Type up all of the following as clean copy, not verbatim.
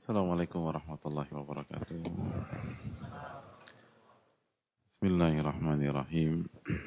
Assalamualaikum warahmatullahi wabarakatuh. Bismillahirrahmanirrahim.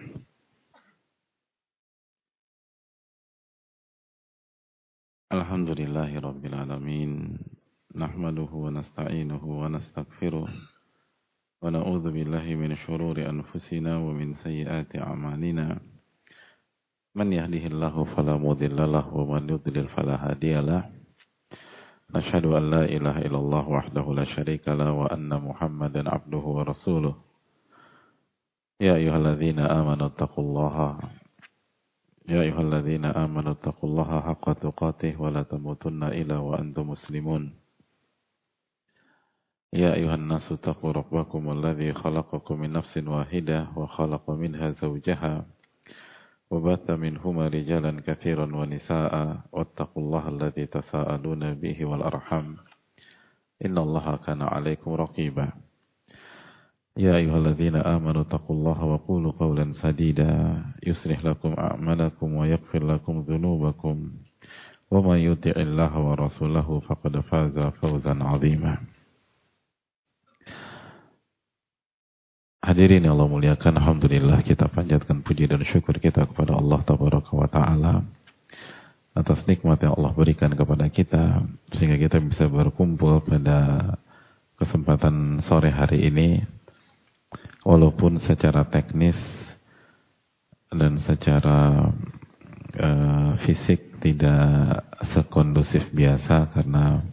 Alhamdulillahi rabbil alamin. Nahmaduhu wa nasta'inuhu wa nastaghfiruh. Wa na'udzu billahi min shururi anfusina wa min sayyiati a'malina. Man yahdihillahu fala mudilla lahu wa man yudlil fala hadiyalah. Nashhadu an la ilaha illallah wahdahu la syarika la wa anna Muhammadan abduhu wa rasuluh. Ya ayyuhalladzina amanu taqullaha Ya ayyuhalladzina amanu taqullaha haqqa tuqatih wa la tamutunna illa wa antum muslimun. Ya ayyuhan nasu taqu rabbakum alladzi khalaqakum min nafsin wahidah wa khalaqa minha zawjaha wa batha minhuma rijalan katsiran wa nisaa'a wattaqullaha alladzi tasaaluna bihi wal arham. Innallaha kana 'alaikum raqiba. Ya ayyuhalladzina amanu taqullaha wa qulu qawlan sadida yuslih lakum a'malakum wa yaghfir lakum dhunubakum wa may yuti'illaha wa rasulahu faqad faza fawzan 'azima. Hadirin yang Allah muliakan, alhamdulillah kita panjatkan puji dan syukur kita kepada Allah tabaraka wa taala atas nikmat yang Allah berikan kepada kita sehingga kita bisa berkumpul pada kesempatan sore hari ini. Walaupun secara teknis dan secara fisik tidak sekondusif biasa karena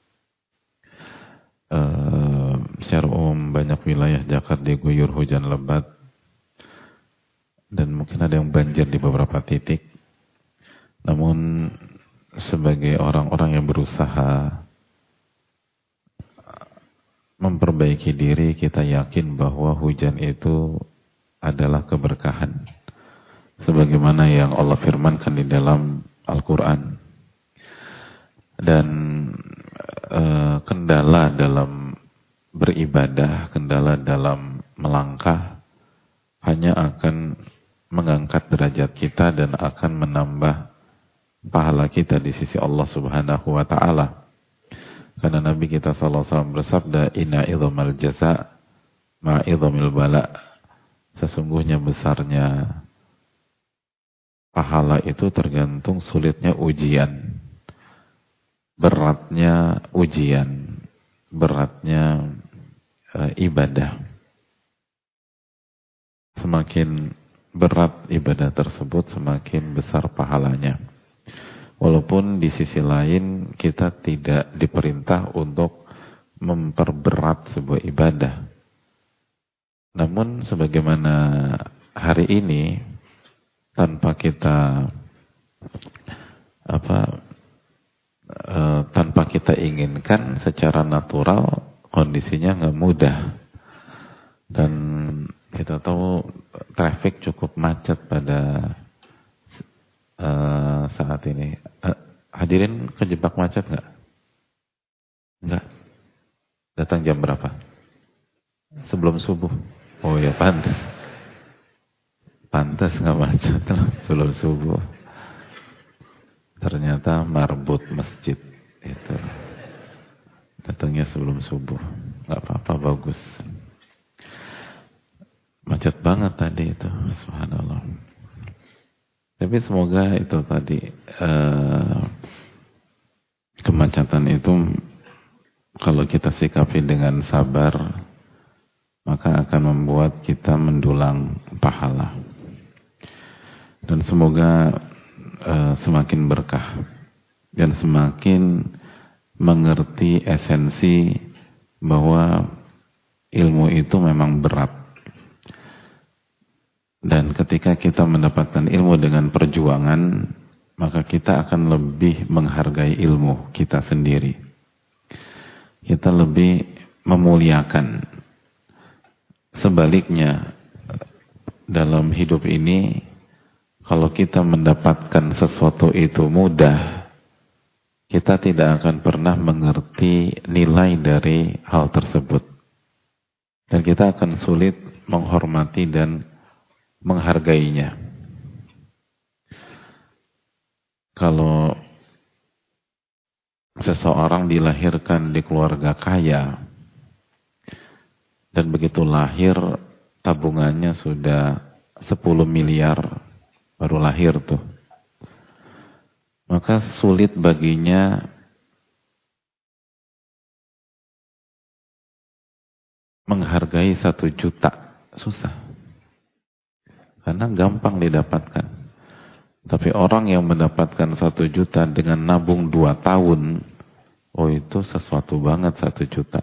secara umum banyak wilayah Jakarta diguyur hujan lebat dan mungkin ada yang banjir di beberapa titik. Namun sebagai orang-orang yang berusaha memperbaiki diri, kita yakin bahwa hujan itu adalah keberkahan sebagaimana yang Allah firmankan di dalam Al-Quran. Dan kendala dalam beribadah, kendala dalam melangkah hanya akan mengangkat derajat kita dan akan menambah pahala kita di sisi Allah Subhanahu wa taala. Karena Nabi kita sallallahu alaihi wasallam bersabda, inna idhamal jaza ma idhamil bala. Sesungguhnya besarnya pahala itu tergantung sulitnya ujian, beratnya ujian, beratnya ibadah. Semakin berat ibadah tersebut, semakin besar pahalanya. Walaupun di sisi lain kita tidak diperintah untuk memperberat sebuah ibadah. Namun sebagaimana hari ini tanpa kita tanpa kita inginkan, secara natural kondisinya nggak mudah. Dan kita tahu traffic cukup macet pada saat ini. Hadirin kejebak macet nggak? Nggak. Datang jam berapa? Sebelum subuh. Oh ya, pantas. Pantas nggak macet sebelum subuh. Ternyata marbut masjid itu. Datangnya sebelum subuh. Nggak apa-apa, bagus. Macet banget tadi itu, subhanallah. Tapi semoga itu tadi kemacetan itu kalau kita sikapi dengan sabar, maka akan membuat kita mendulang pahala. Dan semoga semakin berkah dan semakin mengerti esensi bahwa ilmu itu memang berat. Dan ketika kita mendapatkan ilmu dengan perjuangan, maka kita akan lebih menghargai ilmu kita sendiri. Kita lebih memuliakan. Sebaliknya, dalam hidup ini, kalau kita mendapatkan sesuatu itu mudah, kita tidak akan pernah mengerti nilai dari hal tersebut. Dan kita akan sulit menghormati dan menghargainya. Kalau seseorang dilahirkan di keluarga kaya dan begitu lahir tabungannya sudah 10 miliar baru lahir tuh. Maka sulit baginya menghargai 1 juta. Susah. Karena gampang didapatkan. Tapi orang yang mendapatkan 1 juta dengan nabung 2 tahun, oh itu sesuatu banget 1 juta.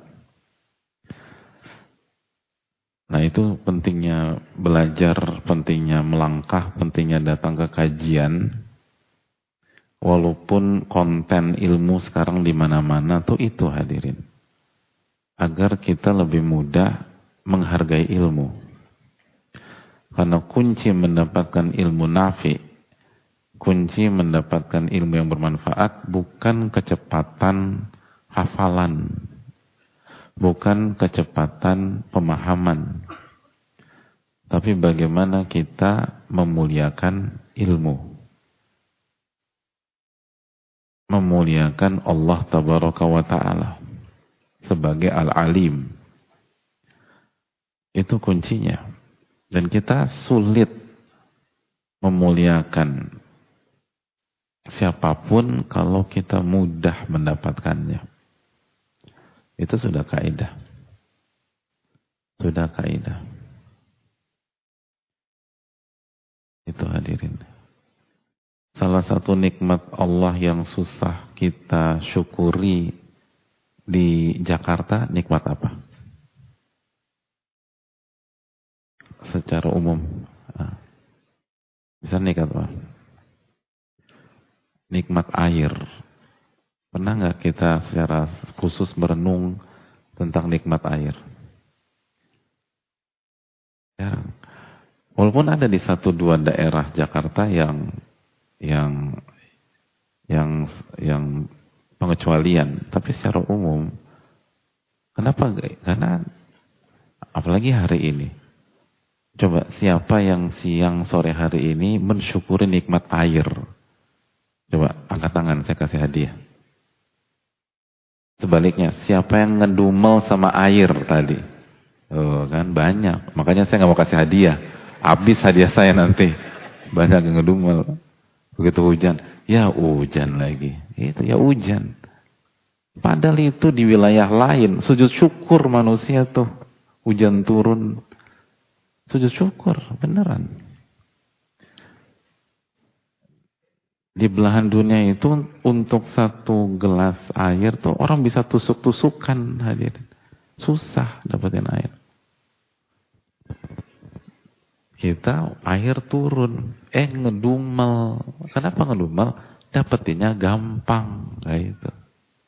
Nah itu pentingnya belajar, pentingnya melangkah, pentingnya datang ke kajian. Walaupun konten ilmu sekarang di mana-mana tuh itu hadirin. Agar kita lebih mudah menghargai ilmu. Karena kunci mendapatkan ilmu nafi, kunci mendapatkan ilmu yang bermanfaat bukan kecepatan hafalan, bukan kecepatan pemahaman, tapi bagaimana kita memuliakan ilmu, memuliakan Allah Tabaraka wa Ta'ala sebagai Al-Alim. Itu kuncinya. Dan kita sulit memuliakan siapapun kalau kita mudah mendapatkannya. Itu sudah kaidah. Sudah kaidah. Itu hadirin. Salah satu nikmat Allah yang susah kita syukuri di Jakarta, nikmat apa? Secara umum. Bisa nikmat apa? Nikmat air. Pernah nggak kita secara khusus merenung tentang nikmat air? Jarang. Walaupun ada di 1-2 daerah Jakarta yang pengecualian, tapi secara umum, kenapa? Karena apalagi hari ini. Coba siapa yang siang sore hari ini mensyukuri nikmat air? Coba angkat tangan, saya kasih hadiah. Sebaliknya, siapa yang ngedumel sama air tadi? Oh kan banyak, makanya saya nggak mau kasih hadiah. Habis hadiah saya nanti. Banyak yang ngedumel. Begitu hujan, ya hujan lagi. Itu ya hujan. Padahal itu di wilayah lain, sujud syukur manusia tuh. Hujan turun, sujud syukur, beneran. Di belahan dunia itu untuk 1 gelas air tuh orang bisa tusuk-tusukan hadirin. Susah dapetin air. Kita air turun, ngedumel. Kenapa ngedumel? Dapetinnya gampang, kayak itu.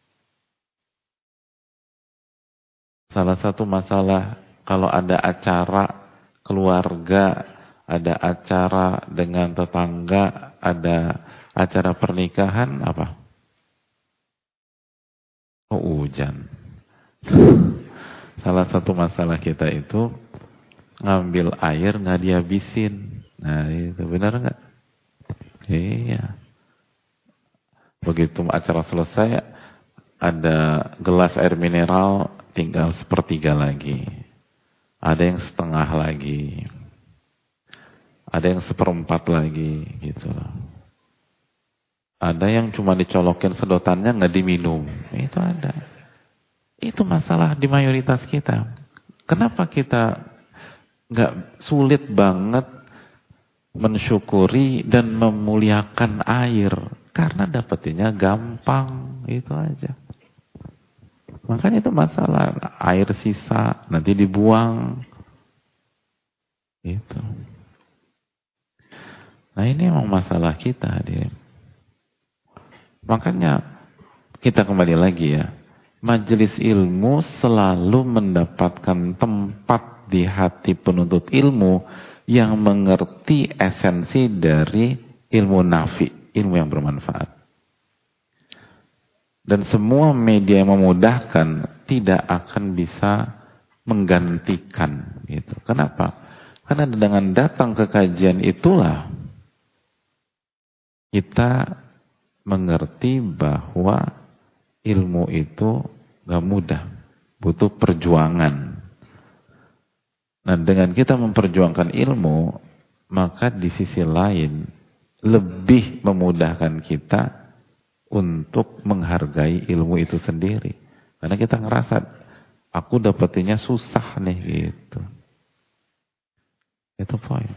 Salah satu masalah kalau ada acara keluarga, ada acara dengan tetangga, ada acara pernikahan, apa? Oh, hujan. Salah satu masalah kita itu ngambil air nggak dihabisin. Nah itu benar nggak? Iya. Begitu acara selesai, ada gelas air mineral tinggal 1/3 lagi. Ada yang setengah lagi. Ada yang 1/4 lagi gitu. Ada yang cuma dicolokin sedotannya nggak diminum. Itu ada. Itu masalah di mayoritas kita. Kenapa kita nggak sulit banget mensyukuri dan memuliakan air? Karena dapetinnya gampang, itu aja. Makanya itu masalah, air sisa nanti dibuang. Itu. Nah ini memang masalah kita, hadirin. Makanya kita kembali lagi ya. Majelis ilmu selalu mendapatkan tempat di hati penuntut ilmu yang mengerti esensi dari ilmu nafi, ilmu yang bermanfaat. Dan semua media yang memudahkan tidak akan bisa menggantikan gitu. Kenapa? Karena dengan datang ke kajian itulah kita mengerti bahwa ilmu itu gak mudah, butuh perjuangan. Nah, dengan kita memperjuangkan ilmu, maka di sisi lain lebih memudahkan kita untuk menghargai ilmu itu sendiri. Karena kita ngerasa, aku dapetinnya susah nih gitu. Itu poin.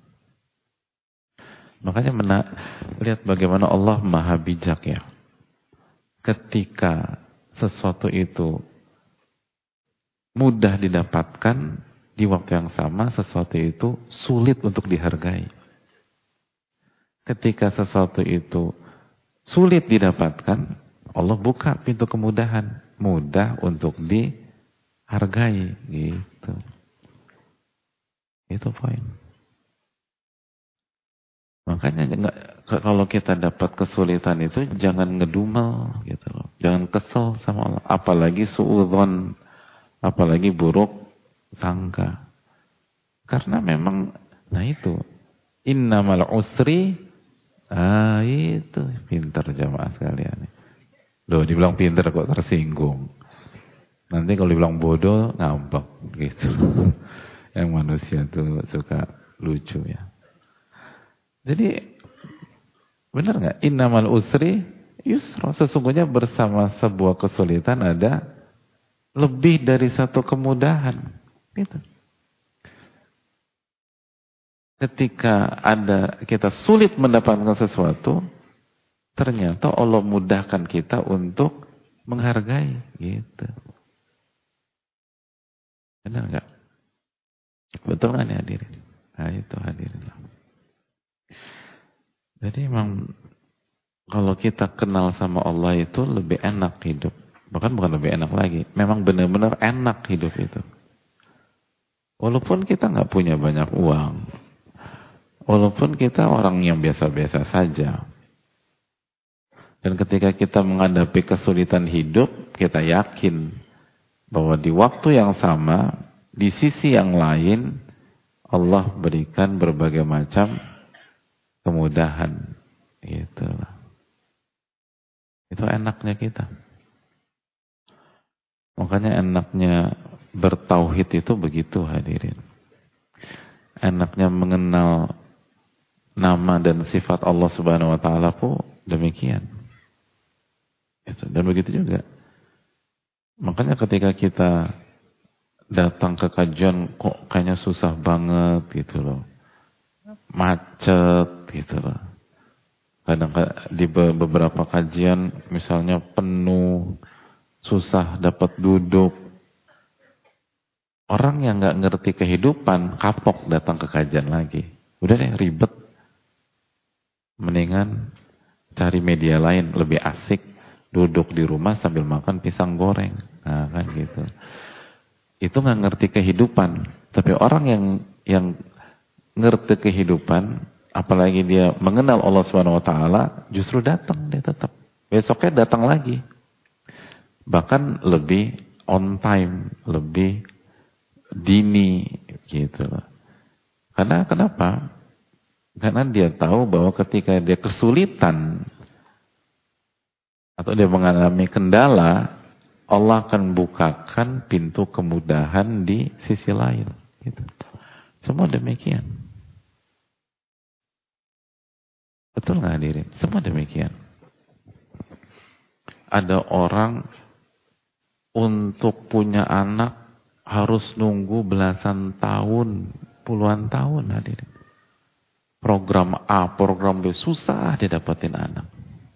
Makanya lihat bagaimana Allah maha bijak ya. Ketika sesuatu itu mudah didapatkan, di waktu yang sama sesuatu itu sulit untuk dihargai. Ketika sesuatu itu sulit didapatkan, Allah buka pintu kemudahan, mudah untuk dihargai gitu. Itu poin. Makanya kalau kita dapat kesulitan itu jangan ngedumel gitu loh. Jangan kesel sama Allah, apalagi suudzon, apalagi buruk sangka. Karena memang nah itu innamal usri itu pintar jamaah sekalian. Loh, dibilang pintar kok tersinggung. Nanti kalau dibilang bodoh ngambek gitu. Yang manusia tuh suka lucu ya. Jadi benar nggak? Innamal usri yusra. Sesungguhnya bersama sebuah kesulitan ada lebih dari satu kemudahan. Gitu. Ketika kita sulit mendapatkan sesuatu, ternyata Allah mudahkan kita untuk menghargai. Gitu. Benar nggak? Betul nggak nih hadirin? Nah itu hadirin. Jadi emang kalau kita kenal sama Allah itu lebih enak hidup. Bahkan bukan lebih enak lagi. Memang benar-benar enak hidup itu. Walaupun kita nggak punya banyak uang. Walaupun kita orang yang biasa-biasa saja. Dan ketika kita menghadapi kesulitan hidup, kita yakin bahwa di waktu yang sama, di sisi yang lain, Allah berikan berbagai macam kemudahan. Itulah. Itu enaknya kita. Makanya enaknya bertauhid itu begitu hadirin. Enaknya mengenal nama dan sifat Allah Subhanahu wa taala pun demikian. Dan begitu juga. Makanya ketika kita datang ke kajian kok kayaknya susah banget gitu loh. Macet gitu loh. Kadang di beberapa kajian misalnya penuh, susah dapat duduk. Orang yang nggak ngerti kehidupan kapok datang ke kajian lagi. Udah deh ribet. Mendingan cari media lain lebih asik, duduk di rumah sambil makan pisang goreng. Nah kan gitu. Itu nggak ngerti kehidupan. Tapi orang yang ngerti kehidupan, apalagi dia mengenal Allah Subhanahu wa taala, justru datang dia tetap. Besoknya datang lagi. Bahkan lebih on time, lebih dini gitu loh. Karena kenapa? Karena dia tahu bahwa ketika dia kesulitan atau dia mengalami kendala, Allah akan bukakan pintu kemudahan di sisi lain. Gitu. Semua demikian. Betul nggak hadirin? Semua demikian. Ada orang untuk punya anak harus nunggu belasan tahun, puluhan tahun hadirin. Program A, program B, susah dia dapetin anak.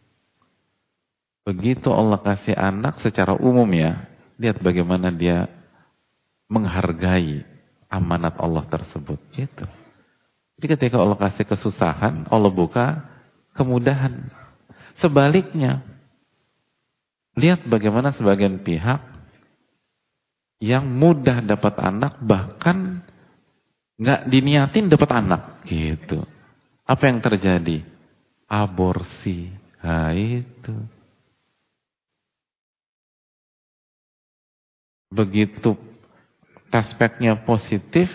Begitu Allah kasih anak secara umum ya, lihat bagaimana dia menghargai amanat Allah tersebut. Gitu. Jadi ketika Allah kasih kesusahan, Allah buka kemudahan. Sebaliknya, lihat bagaimana sebagian pihak yang mudah dapat anak, bahkan nggak diniatin dapat anak. Gitu. Apa yang terjadi? Aborsi. Nah itu. Begitu aspeknya positif,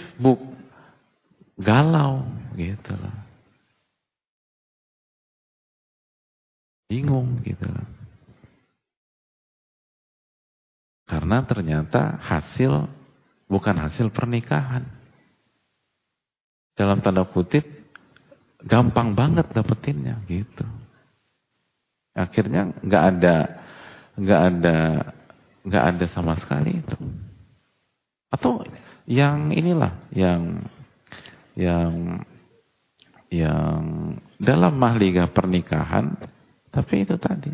galau. Gitu loh. Bingung gitu loh. Karena ternyata bukan hasil pernikahan. Dalam tanda kutip, gampang banget dapetinnya gitu. Akhirnya nggak ada sama sekali itu. Atau yang inilah yang dalam mahligai pernikahan, tapi itu tadi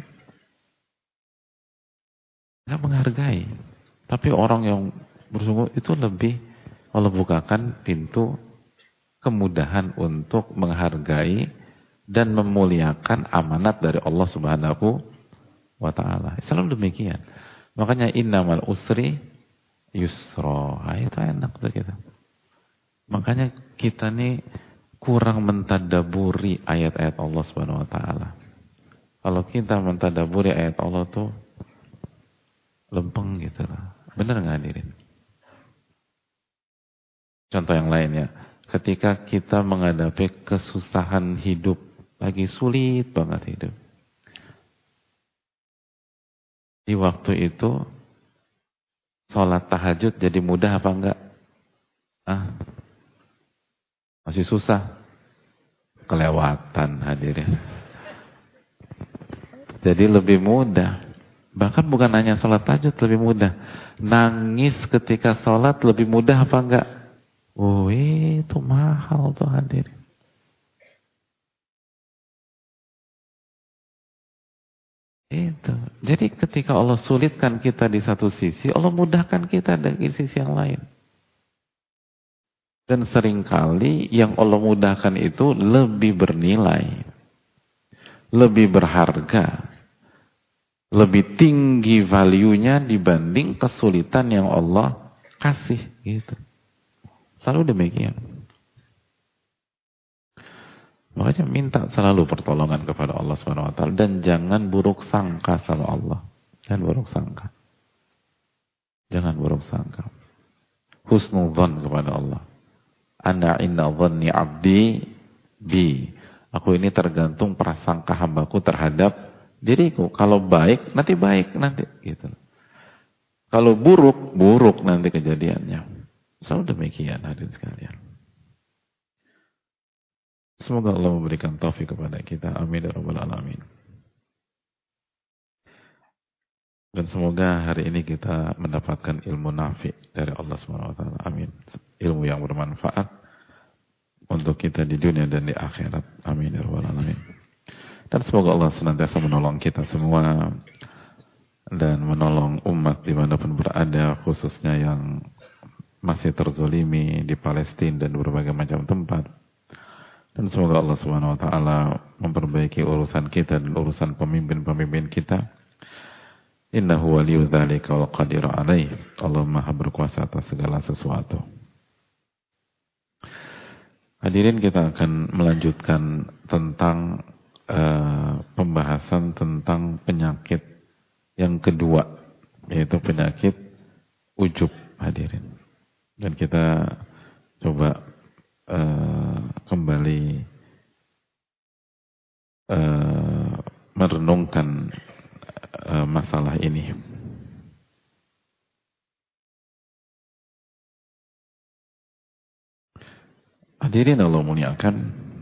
nggak menghargai. Tapi orang yang bersungguh itu lebih Allah bukakan pintu kemudahan untuk menghargai dan memuliakan amanat dari Allah Subhanahu wa ta'ala. Selalu demikian. Makanya innamal usri yusra. Itu enak tuh kita. Makanya kita nih kurang mentadaburi ayat-ayat Allah Subhanahu wa ta'ala. Kalau kita mentadaburi ayat Allah tuh lempeng gitu lah. Benar nggak hadirin? Contoh yang lain ya. Ketika kita menghadapi kesusahan hidup, lagi sulit banget hidup. Di waktu itu, sholat tahajud jadi mudah apa enggak? Masih susah. Kelewatan hadirin. Jadi lebih mudah. Bahkan bukan hanya sholat tahajud lebih mudah. Nangis ketika sholat lebih mudah apa enggak? Oh itu mahal tuh hadirin. Itu. Jadi ketika Allah sulitkan kita di satu sisi, Allah mudahkan kita dari sisi yang lain. Dan seringkali yang Allah mudahkan itu lebih bernilai, lebih berharga, lebih tinggi value-nya dibanding kesulitan yang Allah kasih gitu. Selalu demikian. Makanya minta selalu pertolongan kepada Allah Subhanahu wa taala dan jangan buruk sangka sama Allah. Jangan buruk sangka. Jangan buruk sangka. Husnudzan kepada Allah. Ana inna dhanni 'abdi bi. Aku ini tergantung prasangka hambaku terhadap diriku. Kalau baik nanti gitu. Kalau buruk nanti kejadiannya. Selalu demikian hadirin sekalian. Semoga Allah memberikan taufik kepada kita. Amin ya rabbal alamin. Dan semoga hari ini kita mendapatkan ilmu nafi dari Allah Subhanahu wa taala. Amin. Ilmu yang bermanfaat untuk kita di dunia dan di akhirat. Amin ya rabbal alamin. Dan semoga Allah senantiasa menolong kita semua dan menolong umat dimanapun berada, khususnya yang masih terzolimi di Palestina dan berbagai macam tempat. Dan semoga Allah Subhanahu wa taala memperbaiki urusan kita dan urusan pemimpin-pemimpin kita. Innahu waliyyu dzalika wal qadiru alaih. Allah Maha berkuasa atas segala sesuatu. Hadirin, kita akan melanjutkan tentang pembahasan tentang penyakit yang kedua, yaitu penyakit ujub, hadirin. Dan kita coba kembali merenungkan masalah ini. Hadirin Allah muliakan,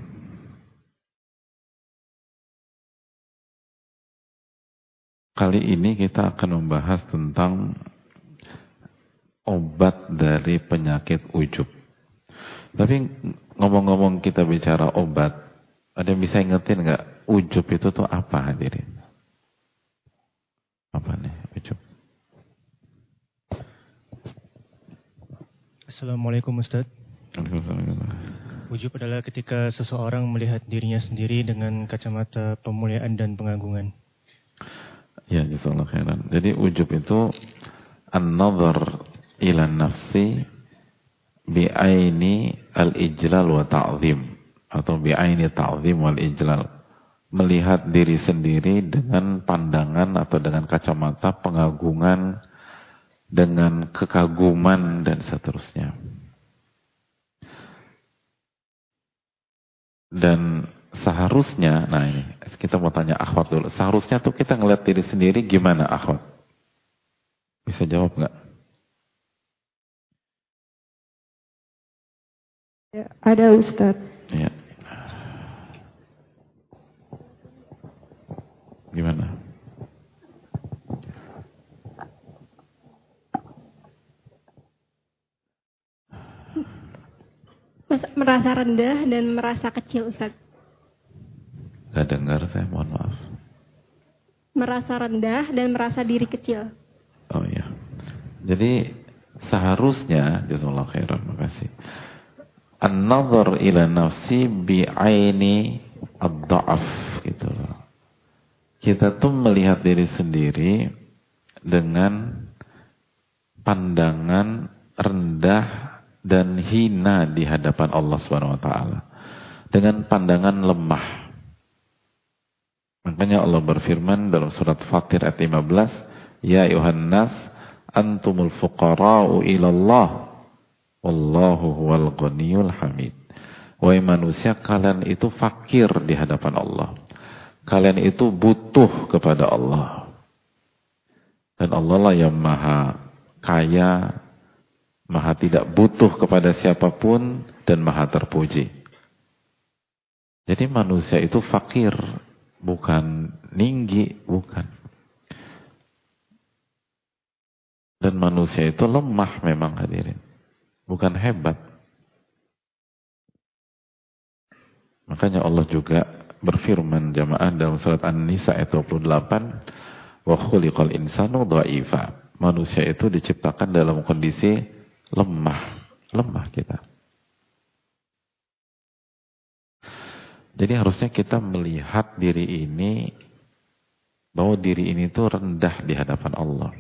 kali ini kita akan membahas tentang obat dari penyakit ujub. Tapi ngomong-ngomong kita bicara obat, ada yang bisa ingetin nggak ujub itu tuh apa hadirin? Apa nih ujub? Assalamualaikum Ustaz. Ujub adalah ketika seseorang melihat dirinya sendiri dengan kacamata pemuliaan dan pengagungan. Ya, jazakallahu khairan. Jadi ujub itu an-nazar ila nafsi bi'aini al-ijlal wa ta'zim, atau bi'aini ta'zim wal ijlal. Melihat diri sendiri dengan pandangan atau dengan kacamata pengagungan, dengan kekaguman dan seterusnya. Dan seharusnya, nah ini kita mau tanya akhwat dulu, seharusnya tuh kita ngeliat diri sendiri gimana akhwat? Bisa jawab nggak? Ya, ada Ustadz. Iya. Gimana? Merasa rendah dan merasa kecil, Ustadz. Gak dengar saya, mohon maaf. Merasa rendah dan merasa diri kecil. Oh iya. Jadi seharusnya, jazakallahu khairan, makasih. An-nazar ila nafsi bi'aini ad-da'af gitu loh. Kita tuh melihat diri sendiri dengan pandangan rendah dan hina di hadapan Allah Subhanahu wa taala. Dengan pandangan lemah. Makanya Allah berfirman dalam surat Fatir ayat 15, "Ya ayuhan nas, antumul fuqara'u ilallah, wallahu huwal ghaniyul hamid." Wahai manusia, kalian itu fakir di hadapan Allah. Kalian itu butuh kepada Allah. Dan Allah lah yang maha kaya, maha tidak butuh kepada siapapun, dan maha terpuji. Jadi manusia itu fakir, bukan ninggi, bukan. Dan manusia itu lemah memang, hadirin. Bukan hebat. Makanya Allah juga berfirman jamaah dalam surat An-Nisa ayat 28, "Wa khuliqal insanu dha'ifa." Manusia itu diciptakan dalam kondisi lemah. Lemah kita. Jadi harusnya kita melihat diri ini, bahwa diri ini itu rendah di hadapan Allah.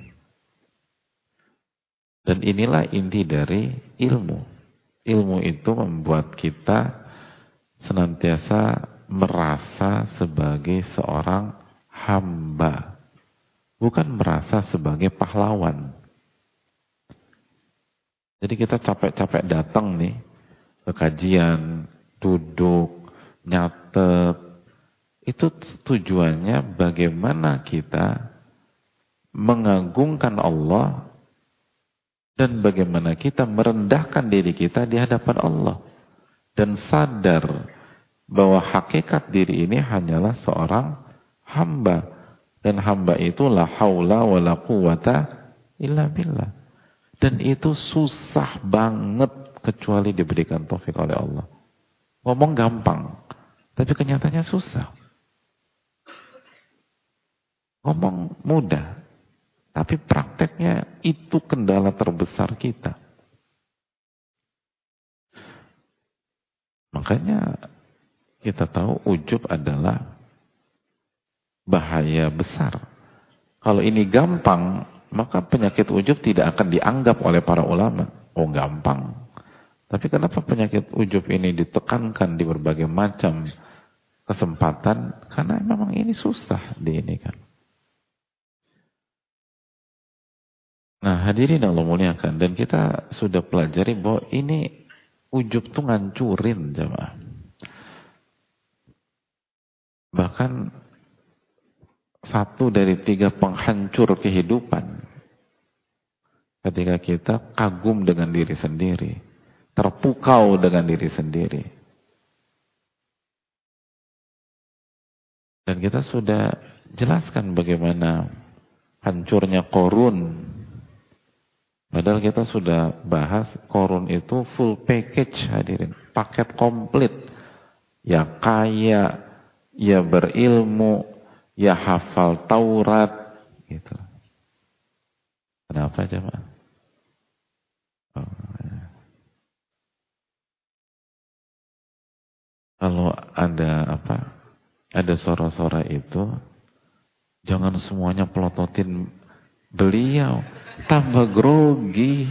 Dan inilah inti dari ilmu. Ilmu itu membuat kita senantiasa merasa sebagai seorang hamba. Bukan merasa sebagai pahlawan. Jadi kita capek-capek datang nih ke kajian, duduk, nyatet. Itu tujuannya bagaimana kita mengagungkan Allah dan bagaimana kita merendahkan diri kita di hadapan Allah. Dan sadar bahwa hakikat diri ini hanyalah seorang hamba. Dan hamba itu la haula wa la quwata illa billah. Dan itu susah banget kecuali diberikan taufik oleh Allah. Ngomong gampang, tapi kenyataannya susah. Ngomong mudah, tapi prakteknya itu kendala terbesar kita. Makanya kita tahu ujub adalah bahaya besar. Kalau ini gampang, maka penyakit ujub tidak akan dianggap oleh para ulama. Oh, gampang. Tapi kenapa penyakit ujub ini ditekankan di berbagai macam kesempatan? Karena memang ini susah di ini kan. Nah, hadirin Allah muliakan, dan kita sudah pelajari bahwa ini ujub tuh ngancurin jemaah. Bahkan 1 dari 3 penghancur kehidupan. Ketika kita kagum dengan diri sendiri, terpukau dengan diri sendiri. Dan kita sudah jelaskan bagaimana hancurnya Qorun. Padahal kita sudah bahas Qorun itu full package, hadirin, paket komplit. Ya kaya, ya berilmu, ya hafal Taurat, gitu. Kenapa jemaah? Kalau ada ada suara-suara itu, jangan semuanya pelototin beliau, tambah grogi.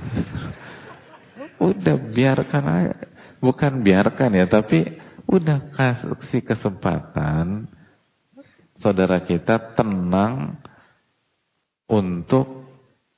Udah biarkan aja, bukan biarkan ya, tapi udah kasih kesempatan saudara kita tenang untuk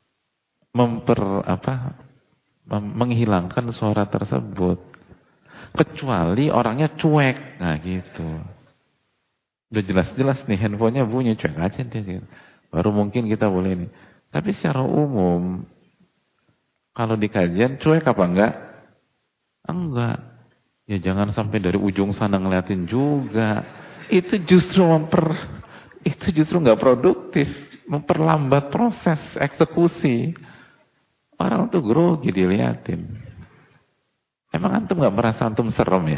menghilangkan suara tersebut. Kecuali orangnya cuek, nah gitu. Udah jelas-jelas nih handphonenya bunyi, cuek aja dia. Baru mungkin kita boleh nih. Tapi secara umum, kalau di kajian cuek apa enggak? Enggak. Ya jangan sampai dari ujung sana ngeliatin juga. Itu justru enggak produktif, memperlambat proses eksekusi. Orang tuh grogi diliatin. Emang antum enggak merasa antum serem ya?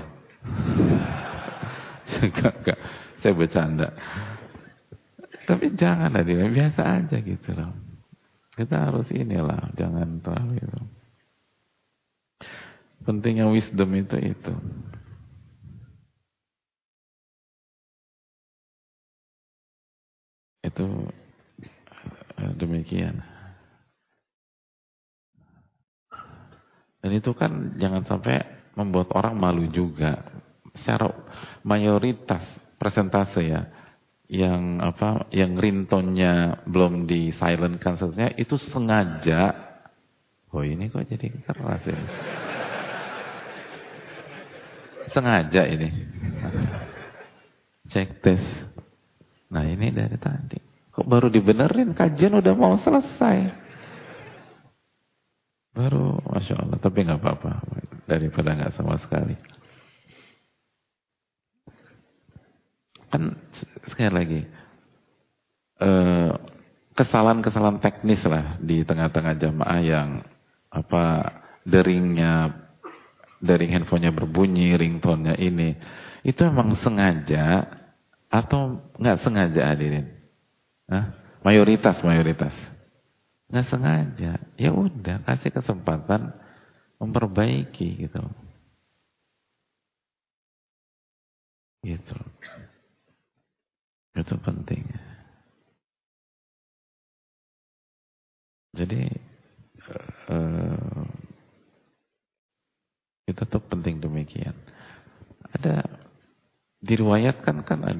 Enggak. Saya bercanda. Tapi janganlah dia biasa aja gitu loh. Kita harus inilah, jangan terlalu itu. Pentingnya wisdom itu. Itu demikian. Dan itu kan jangan sampai membuat orang malu juga. Secara mayoritas persentase ya, yang ringtone-nya belum di silent-kan seterusnya, itu sengaja. Oh ini kok jadi keras ya. Sengaja ini. Cek tes. Nah ini dari tadi. Kok baru dibenerin, kajian udah mau selesai. Baru, Masya Allah. Tapi gak apa-apa. Daripada gak sama sekali. Kan sekali lagi. Kesalahan-kesalahan teknis lah di tengah-tengah jamaah yang dering handphonenya berbunyi, ringtone-nya ini. Itu emang sengaja atau nggak sengaja hadirin? Mayoritas. Nggak sengaja. Ya udah, kasih kesempatan memperbaiki gitu. Gitu. Itu penting. Jadi itu tuh penting demikian. Diriwayatkan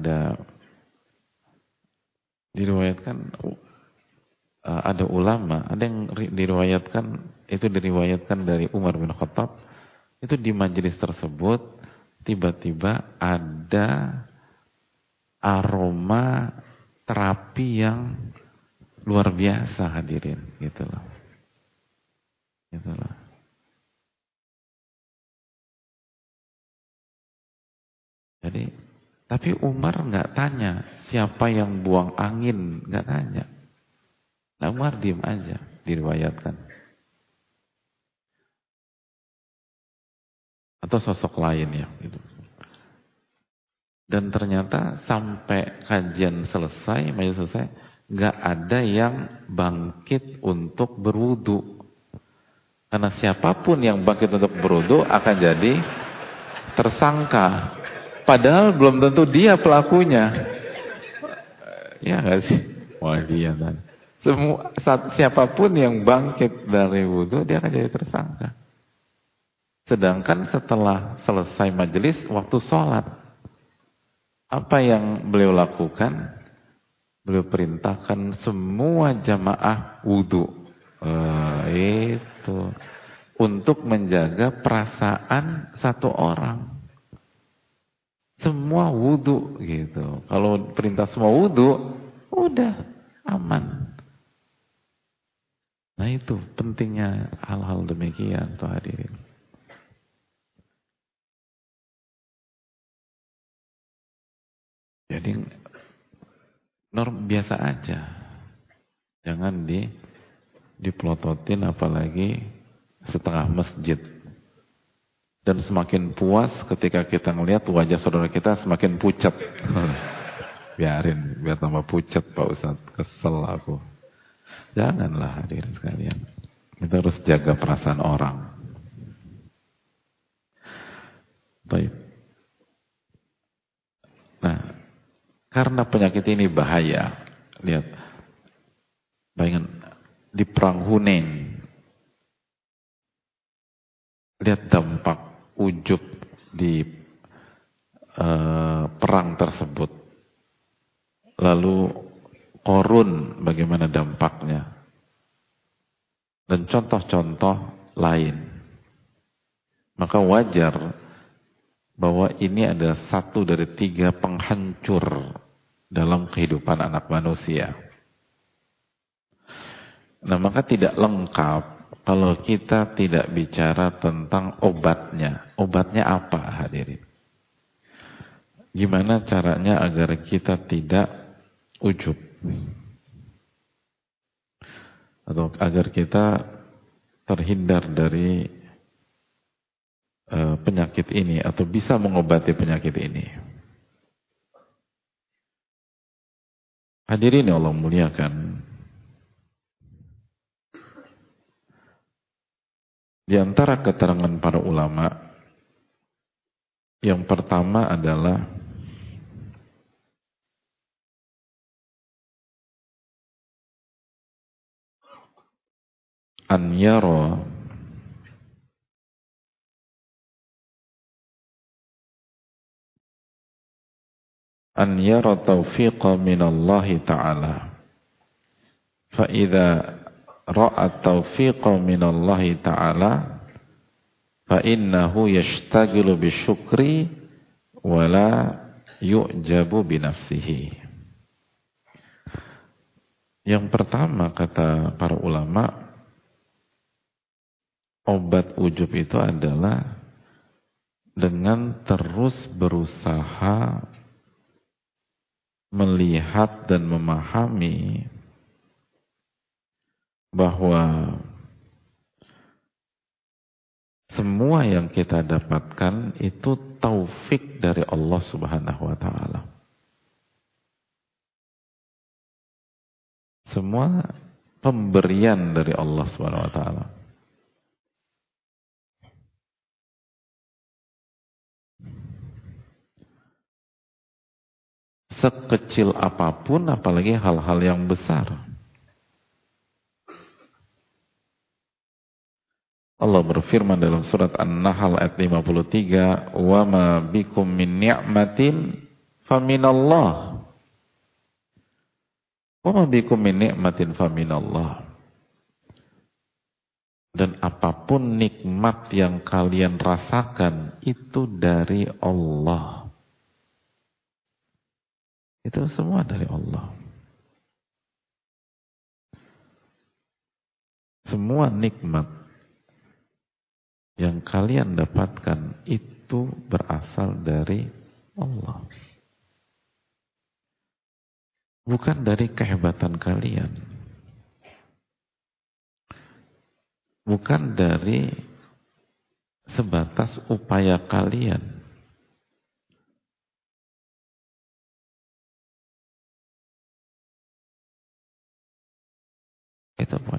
ada ulama, ada yang diriwayatkan dari Umar bin Khattab, itu di majelis tersebut tiba-tiba ada aroma terapi yang luar biasa hadirin, gitu loh. Jadi, tapi Umar nggak tanya siapa yang buang angin, nggak tanya. Nah, Umar diem aja, diriwayatkan. Atau sosok lain ya. Gitu. Dan ternyata sampai kajian selesai, majelis selesai, nggak ada yang bangkit untuk berwudu. Karena siapapun yang bangkit untuk berwudu akan jadi tersangka. Padahal belum tentu dia pelakunya. Ya nggak sih? Wah dia kan. Siapapun yang bangkit dari wudu, dia akan jadi tersangka. Sedangkan setelah selesai majelis, waktu sholat, apa yang beliau lakukan? Beliau perintahkan semua jamaah wudu. Itu untuk menjaga perasaan satu orang. Semua wudu gitu. Kalau perintah semua wudu, udah aman. Nah itu pentingnya hal-hal demikian tuh hadirin. Jadi norm biasa aja. Jangan dipelototin apalagi setengah masjid. Dan semakin puas ketika kita ngelihat wajah saudara kita semakin pucat. Biarin, biar tambah pucat Pak Ustadz. Kesel aku. Janganlah hadirin sekalian. Kita harus jaga perasaan orang. Baik. Nah, karena penyakit ini bahaya. Lihat. Bayangkan di perang Hunain. Lihat dampak ujub di perang tersebut. Lalu Qorun bagaimana dampaknya. Dan contoh-contoh lain. Maka wajar bahwa ini adalah satu dari 3 penghancur dalam kehidupan anak manusia. Nah, maka tidak lengkap kalau kita tidak bicara tentang obatnya. Obatnya apa, hadirin? Gimana caranya agar kita tidak ujub? Atau agar kita terhindar dari penyakit ini atau bisa mengobati penyakit ini. Hadirin yang Allah muliakan, di antara keterangan para ulama, yang pertama adalah an yara taufiqa minallahi ta'ala. Fa idza ra'a taufiqa minallahi ta'ala fa innahu yashtagilu bisyukri wa la yu'jabu binafsihi. Yang pertama kata para ulama, obat ujub itu adalah dengan terus berusaha melihat dan memahami bahwa semua yang kita dapatkan itu taufik dari Allah Subhanahu wa taala. Semua pemberian dari Allah Subhanahu wa taala. Sekecil apapun, apalagi hal-hal yang besar. Allah berfirman dalam surat An-Nahl ayat 53, "Wa ma bikum min ni'matin faminallah." Wa ma bikum min ni'matin faminallah. Dan apapun nikmat yang kalian rasakan itu dari Allah. Itu semua dari Allah. Semua nikmat yang kalian dapatkan itu berasal dari Allah. Bukan dari kehebatan kalian. Bukan dari sebatas upaya kalian. Itu poin.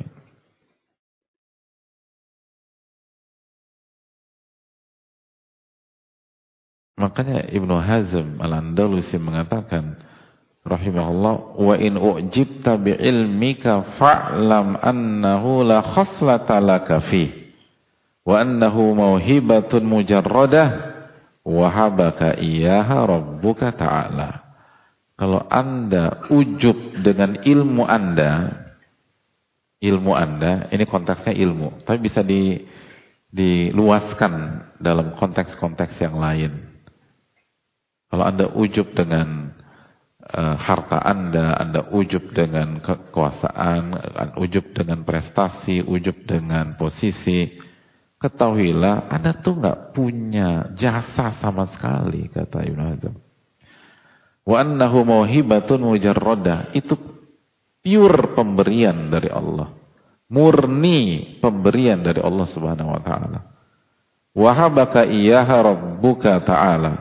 Makanya Ibnu Hazm Al-Andalusi mengatakan rahimahullah, wa in u'jibta bi'ilmika fa'lam annahu la khaslata laka fi wa annahu mauhibatun mujarradah wa habaka iyyaha rabbuka ta'ala. Kalau Anda ujub dengan ilmu Anda, ini konteksnya ilmu, tapi bisa diluaskan dalam konteks-konteks yang lain. Kalau Anda ujub dengan harta Anda ujub dengan kekuasaan, ujub dengan prestasi, ujub dengan posisi, ketahuilah Anda tuh nggak punya jasa sama sekali, kata Ibnu Hazm. Wa annahu mauhibatun mujarradah, itu pure pemberian dari Allah, murni pemberian dari Allah Subhanahu wa taala. Wa habaka iyyaha rabbuka ta'ala.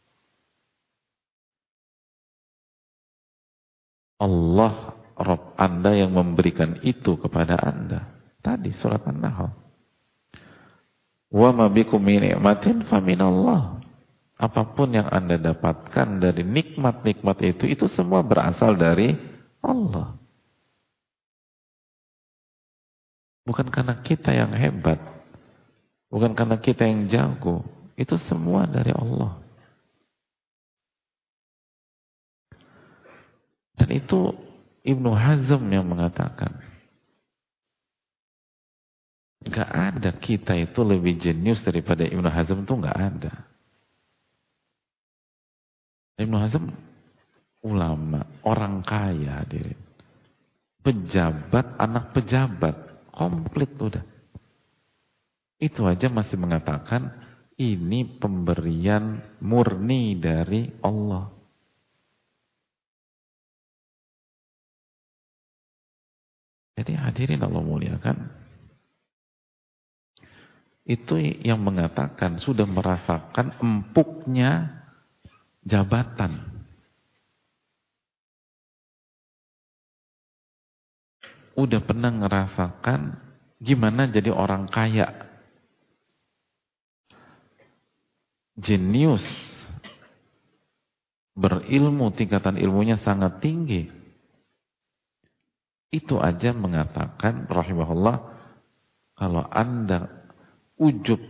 Allah Rabb Anda yang memberikan itu kepada Anda. Tadi surat An-Nahl. Wa ma bikum min ni'matin faminallah. Apapun yang Anda dapatkan dari nikmat-nikmat itu semua berasal dari Allah. Bukan karena kita yang hebat. Bukan karena kita yang jago. Itu semua dari Allah. Dan itu Ibnu Hazm yang mengatakan, gak ada kita itu lebih jenius daripada Ibnu Hazm, itu gak ada. Ibnu Hazm ulama, orang kaya hadirin. pejabat, anak pejabat, komplit udah. Itu aja masih mengatakan ini pemberian murni dari Allah. Jadi hadirin Allah muliakan, itu yang mengatakan sudah merasakan empuknya jabatan. Udah pernah ngerasakan gimana jadi orang kaya. Jenius. Berilmu, tingkatan ilmunya sangat tinggi. Itu aja mengatakan rahimahullah, kalau Anda ujub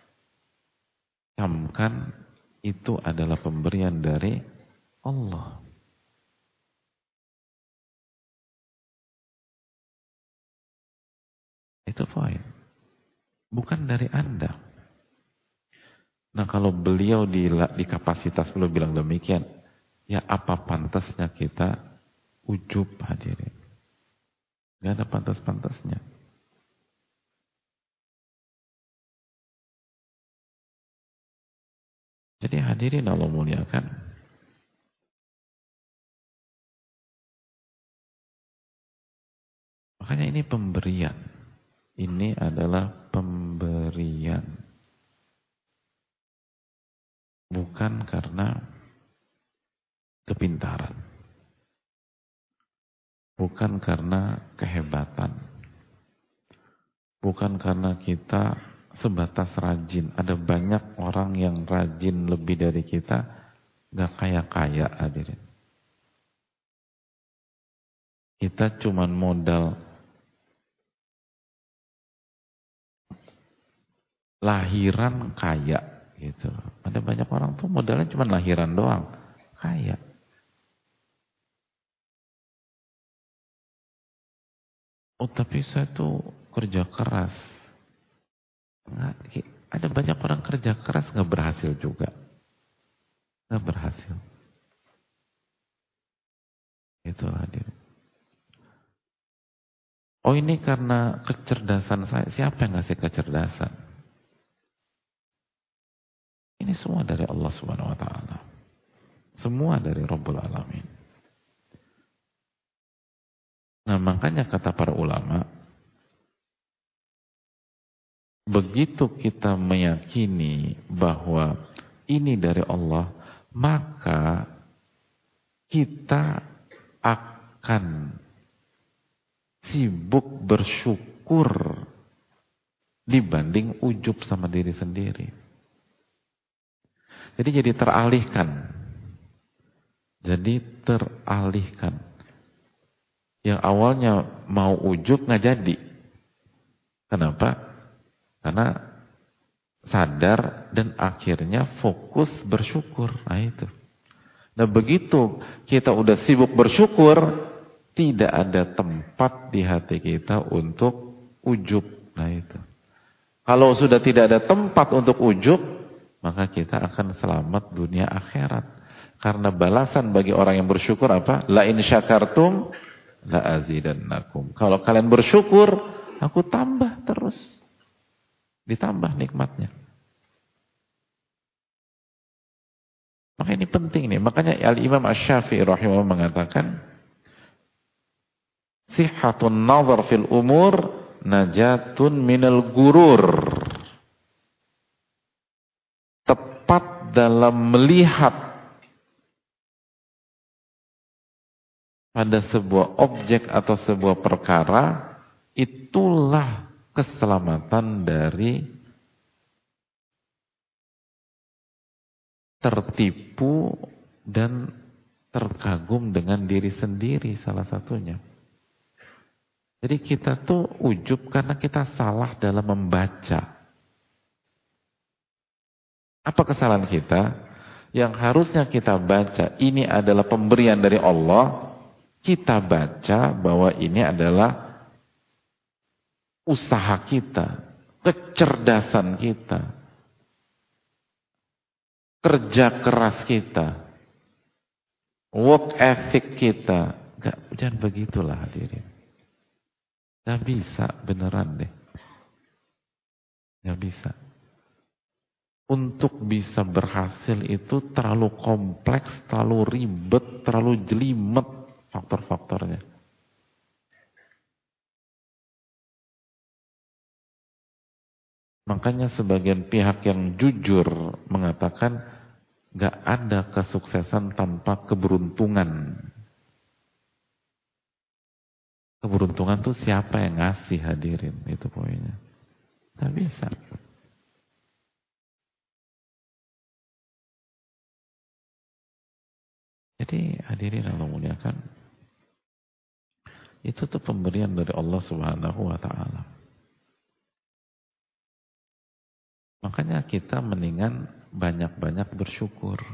camkan, itu adalah pemberian dari Allah. Itu poin. Bukan dari Anda. Nah kalau beliau di kapasitas beliau bilang demikian, ya apa pantasnya kita ujub hadirin? Gak ada pantas-pantasnya. Jadi hadirin Allah muliakan. Makanya ini pemberian. Ini adalah pemberian. Bukan karena kepintaran. Bukan karena kehebatan. Bukan karena kita sebatas rajin. Ada banyak orang yang rajin lebih dari kita, gak kaya-kaya hadirin. Kita cuman modal lahiran kaya gitu. Ada banyak orang tuh modalnya cuma lahiran doang, kaya. Oh tapi saya tuh kerja keras. Nggak, ada banyak orang kerja keras nggak berhasil juga, nggak berhasil. Itu hadir. Oh ini karena kecerdasan saya. Siapa yang ngasih kecerdasan? Ini semua dari Allah Subhanahu Wa Taala. Semua dari Rabbul Alamin. Nah makanya kata para ulama, begitu kita meyakini bahwa ini dari Allah, maka kita akan sibuk bersyukur dibanding ujub sama diri sendiri. Jadi teralihkan. Jadi teralihkan. Yang awalnya mau ujub nggak jadi. Kenapa? Karena sadar dan akhirnya fokus bersyukur. Nah itu. Nah begitu kita udah sibuk bersyukur, tidak ada tempat di hati kita untuk ujub. Nah itu. Kalau sudah tidak ada tempat untuk ujub, maka kita akan selamat dunia akhirat. Karena balasan bagi orang yang bersyukur apa? La in syakartum la azidannakum. Kalau kalian bersyukur, aku tambah terus. Ditambah nikmatnya. Maka ini penting nih. Makanya Al-Imam Asy-Syafi'i rahimahullah mengatakan, sihhatun nazar fil umur najatun minal gurur. Tepat dalam melihat pada sebuah objek atau sebuah perkara, itulah keselamatan dari tertipu dan terkagum dengan diri sendiri salah satunya. Jadi kita tuh ujub karena kita salah dalam membaca. Apa kesalahan kita? Yang harusnya kita baca, ini adalah pemberian dari Allah. Kita baca bahwa ini adalah usaha kita, kecerdasan kita, kerja keras kita, work ethic kita. Jangan begitulah hadirin. Gak bisa, beneran deh. Gak bisa. Untuk bisa berhasil itu terlalu kompleks, terlalu ribet, terlalu jelimet faktor-faktornya. Makanya sebagian pihak yang jujur mengatakan gak ada kesuksesan tanpa keberuntungan. Keberuntungan tuh siapa yang ngasih, hadirin, itu poinnya. Gak bisa. Jadi hadirin Allah muliakan, itu tuh pemberian dari Allah Subhanahu wa ta'ala. Makanya kita mendingan banyak-banyak bersyukur.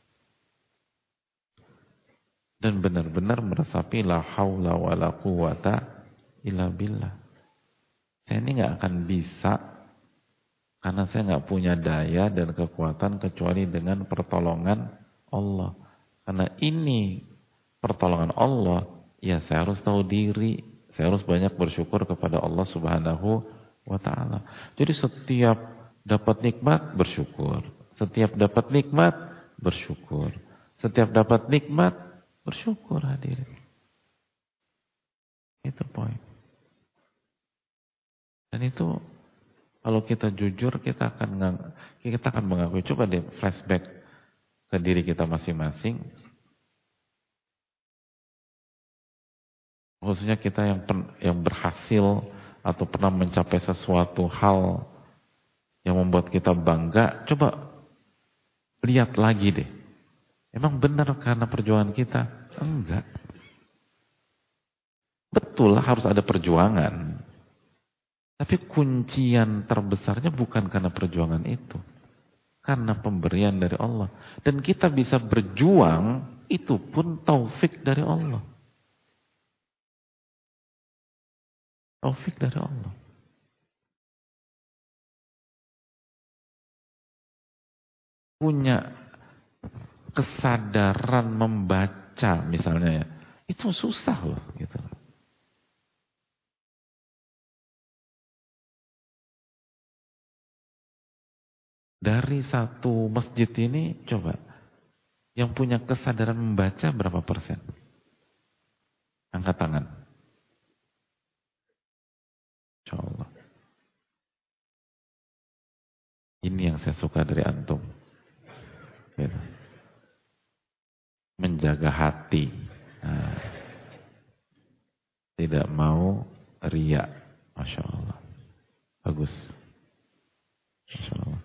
Dan benar-benar meresapi la haula wa la quwata illa billah. Saya ini gak akan bisa karena saya gak punya daya dan kekuatan kecuali dengan pertolongan Allah. Karena ini pertolongan Allah, ya saya harus tahu diri, saya harus banyak bersyukur kepada Allah Subhanahu wa ta'ala. Jadi setiap dapat nikmat, bersyukur. Setiap dapat nikmat, bersyukur. Setiap dapat nikmat, bersyukur, hadirin. Itu poin. Dan itu kalau kita jujur, kita akan mengakui. Coba deh flashback ke diri kita masing-masing. Khususnya kita yang berhasil atau pernah mencapai sesuatu hal yang membuat kita bangga, coba lihat lagi deh. Emang benar karena perjuangan kita? Enggak. Betul harus ada perjuangan. Tapi kuncian terbesarnya bukan karena perjuangan itu. Karena pemberian dari Allah. Dan kita bisa berjuang, itu pun taufik dari Allah. Taufik dari Allah. Punya kesadaran membaca misalnya ya, itu susah loh gitu. Dari satu masjid ini coba yang punya kesadaran membaca berapa persen? Angkat tangan. Insyaallah. Ini yang saya suka dari antum. Gitu. Menjaga hati. Nah, tidak mau riya. Masya Allah. Bagus. Masya Allah.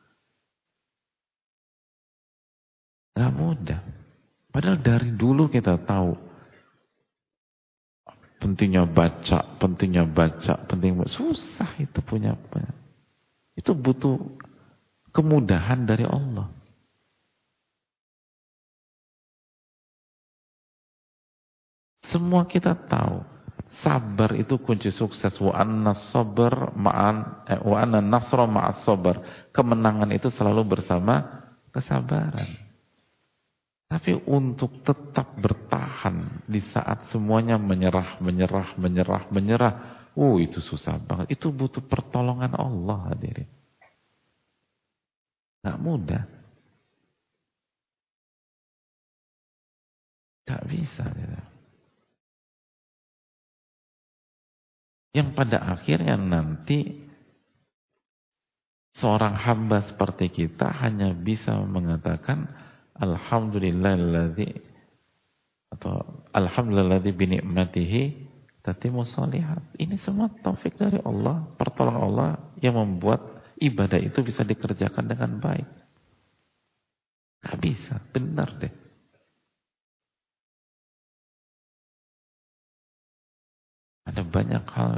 Gak mudah. Padahal dari dulu kita tahu pentingnya baca, susah itu punya. Itu butuh kemudahan dari Allah. Semua kita tahu, sabar itu kunci sukses. Wa anna nasra ma'as sabar. Kemenangan itu selalu bersama kesabaran. Tapi untuk tetap bertahan di saat semuanya menyerah, itu susah banget. Itu butuh pertolongan Allah, hadirin. Gak mudah. Gak bisa. Gitu. Yang pada akhirnya nanti seorang hamba seperti kita hanya bisa mengatakan Alhamdulillahilladzi bi ni'matihi tatimmu shalihat. Ini semua taufik dari Allah, pertolongan Allah yang membuat ibadah itu bisa dikerjakan dengan baik. Gak bisa, benar deh. Ada banyak hal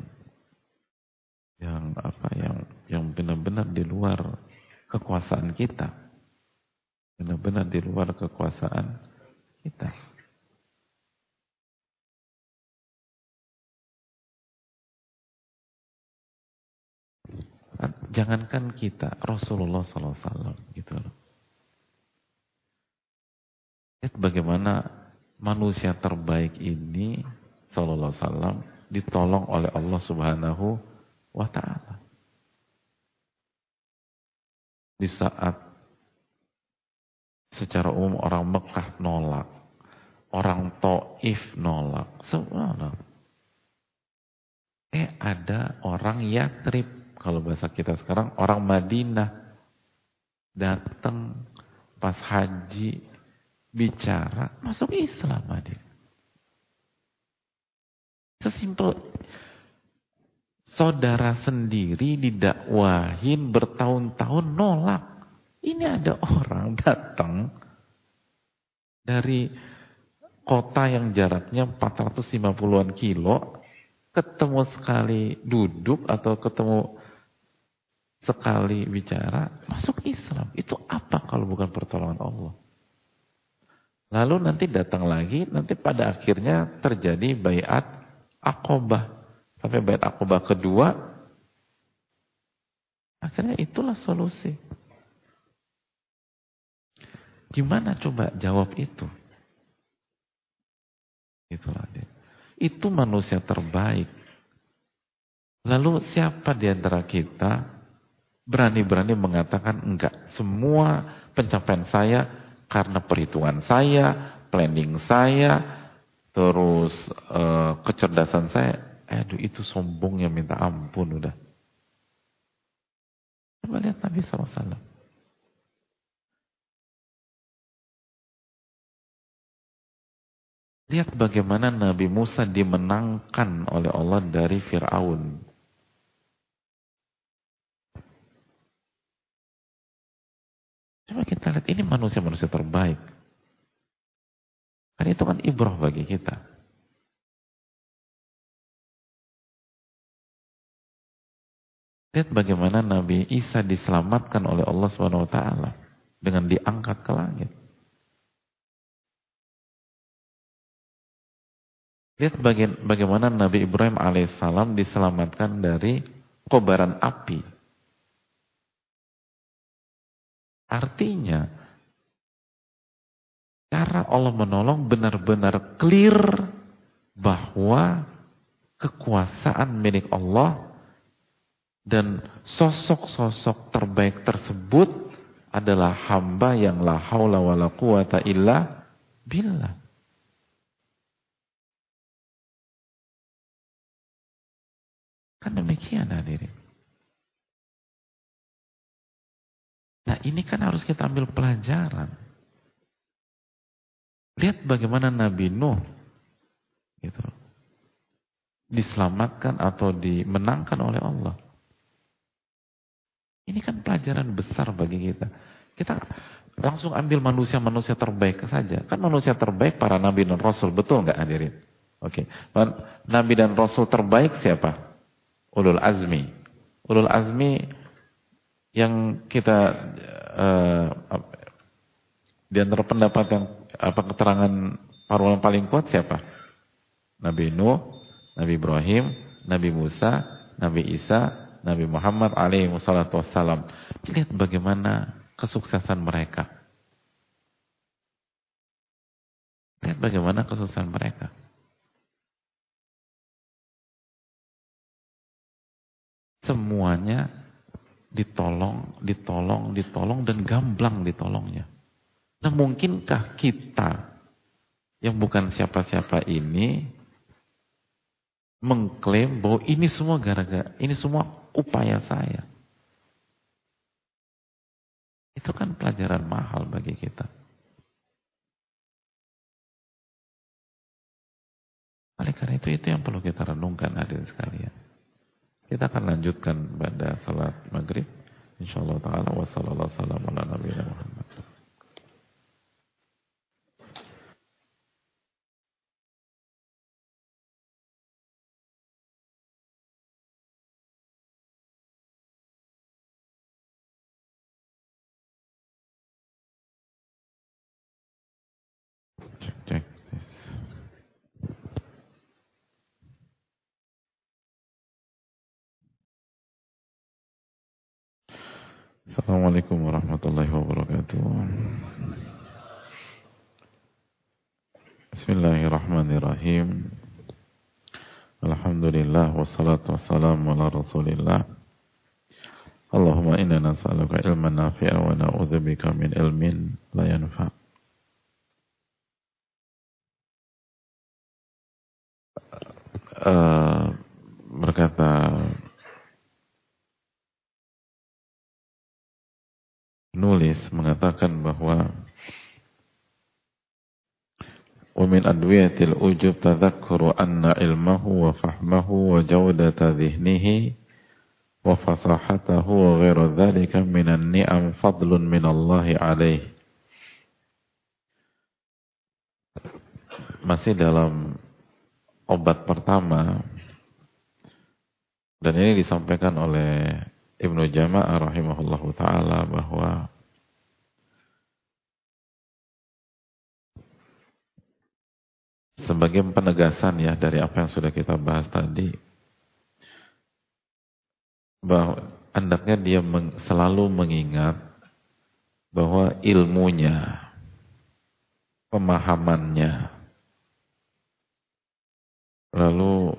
yang benar-benar di luar kekuasaan kita. Benar-benar di luar kekuasaan kita. Jangankan kita, Rasulullah SAW gitu loh. Lihat bagaimana manusia terbaik ini Sallallahu Alaihi Wasallam ditolong oleh Allah Subhanahu wa ta'ala. Di saat secara umum orang Mekah nolak, orang Taif nolak, semua nolak. Ada orang Yatrib, kalau bahasa kita sekarang orang Madinah, datang pas haji, bicara, masuk Islam hadir. Sesimpel saudara sendiri didakwahin bertahun-tahun nolak. Ini ada orang datang dari kota yang jaraknya 450-an kilo, ketemu sekali duduk atau ketemu sekali bicara, masuk Islam. Itu apa kalau bukan pertolongan Allah? Lalu nanti datang lagi, nanti pada akhirnya terjadi baiat Aqobah. Sampai baiat Aqobah kedua, akhirnya itulah solusi. Gimana coba jawab itu? Itulah dia. Itu manusia terbaik. Lalu siapa di antara kita berani-berani mengatakan enggak, semua pencapaian saya karena perhitungan saya, planning saya, terus kecerdasan saya. Aduh, itu sombongnya minta ampun udah. Coba lihat Nabi SAW. Lihat bagaimana Nabi Musa dimenangkan oleh Allah dari Fir'aun. Coba kita lihat, ini manusia-manusia terbaik. Kan itu kan ibrah bagi kita. Lihat bagaimana Nabi Isa diselamatkan oleh Allah SWT dengan diangkat ke langit. Lihat bagaimana Nabi Ibrahim alaihissalam diselamatkan dari kobaran api. Artinya, cara Allah menolong benar-benar clear bahwa kekuasaan milik Allah dan sosok-sosok terbaik tersebut adalah hamba yang la haula wa la quwata illa billah. Kan demikian hadirin. Nah ini kan harus kita ambil pelajaran. Lihat bagaimana Nabi Nuh gitu, diselamatkan atau dimenangkan oleh Allah. Ini kan pelajaran besar bagi kita. Kita langsung ambil manusia-manusia terbaik saja. Kan manusia terbaik para Nabi dan Rasul, betul nggak hadirin? Oke. Nabi dan Rasul terbaik siapa? Ulul Azmi. Ulul Azmi yang kita di antara pendapat yang keterangan para paling kuat siapa? Nabi Nuh, Nabi Ibrahim, Nabi Musa, Nabi Isa, Nabi Muhammad alaihi wassalatu wassalam. Lihat bagaimana kesuksesan mereka. Lihat bagaimana kesuksesan mereka. Semuanya ditolong dan gamblang ditolongnya. Nah, mungkinkah kita yang bukan siapa-siapa ini mengklaim bahwa ini semua gara-gara, ini semua upaya saya? Itu kan pelajaran mahal bagi kita. Oleh karena itu yang perlu kita renungkan hadirin sekalian. Kita akan lanjutkan pada salat maghrib. InsyaAllah ta'ala wa sallallahu sallam ala nabiyina Muhammad. Cek. Assalamualaikum warahmatullahi wabarakatuh. Bismillahirrahmanirrahim. Alhamdulillah. lillah. Allahumma inna nas'aluka ilman nafi'a wa na'udzubika min ilmin la yanfa'. Berkata nulis mengatakan bahwa wa min adwiyatil ujub tadhakkuru anna ilmahu wa fahmahu wa jawdata dhihnihi wa fasahatahu wa ghairu dhalika minan ni'am fadlun minallahi alaih. Masih dalam obat pertama, dan ini disampaikan oleh Ibnu Jama'ah rahimahullahu ta'ala bahwa sebagai penegasan ya dari apa yang sudah kita bahas tadi, bahwa hendaknya dia selalu mengingat bahwa ilmunya, pemahamannya, lalu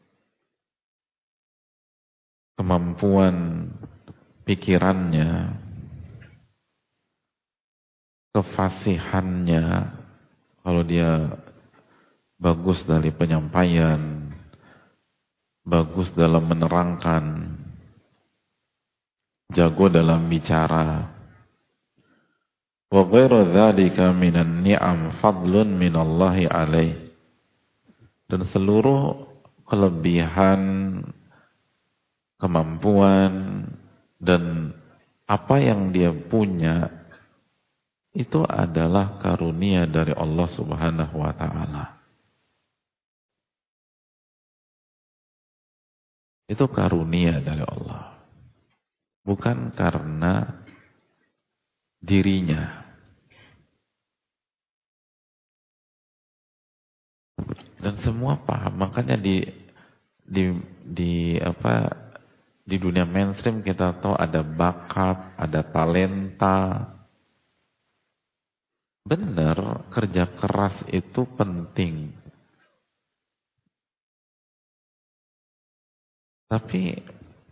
kemampuan pikirannya, kefasihannya, kalau dia bagus dari penyampaian, bagus dalam menerangkan, jago dalam bicara, wa ghairu dzalika minan ni'am fadlun minallahi alaih. Dan seluruh kelebihan, kemampuan, dan apa yang dia punya itu adalah karunia dari Allah Subhanahu wa ta'ala. Itu karunia dari Allah, bukan karena dirinya. Dan semua paham, makanya di dunia mainstream kita tahu ada bakat, ada talenta. Benar, kerja keras itu penting. Tapi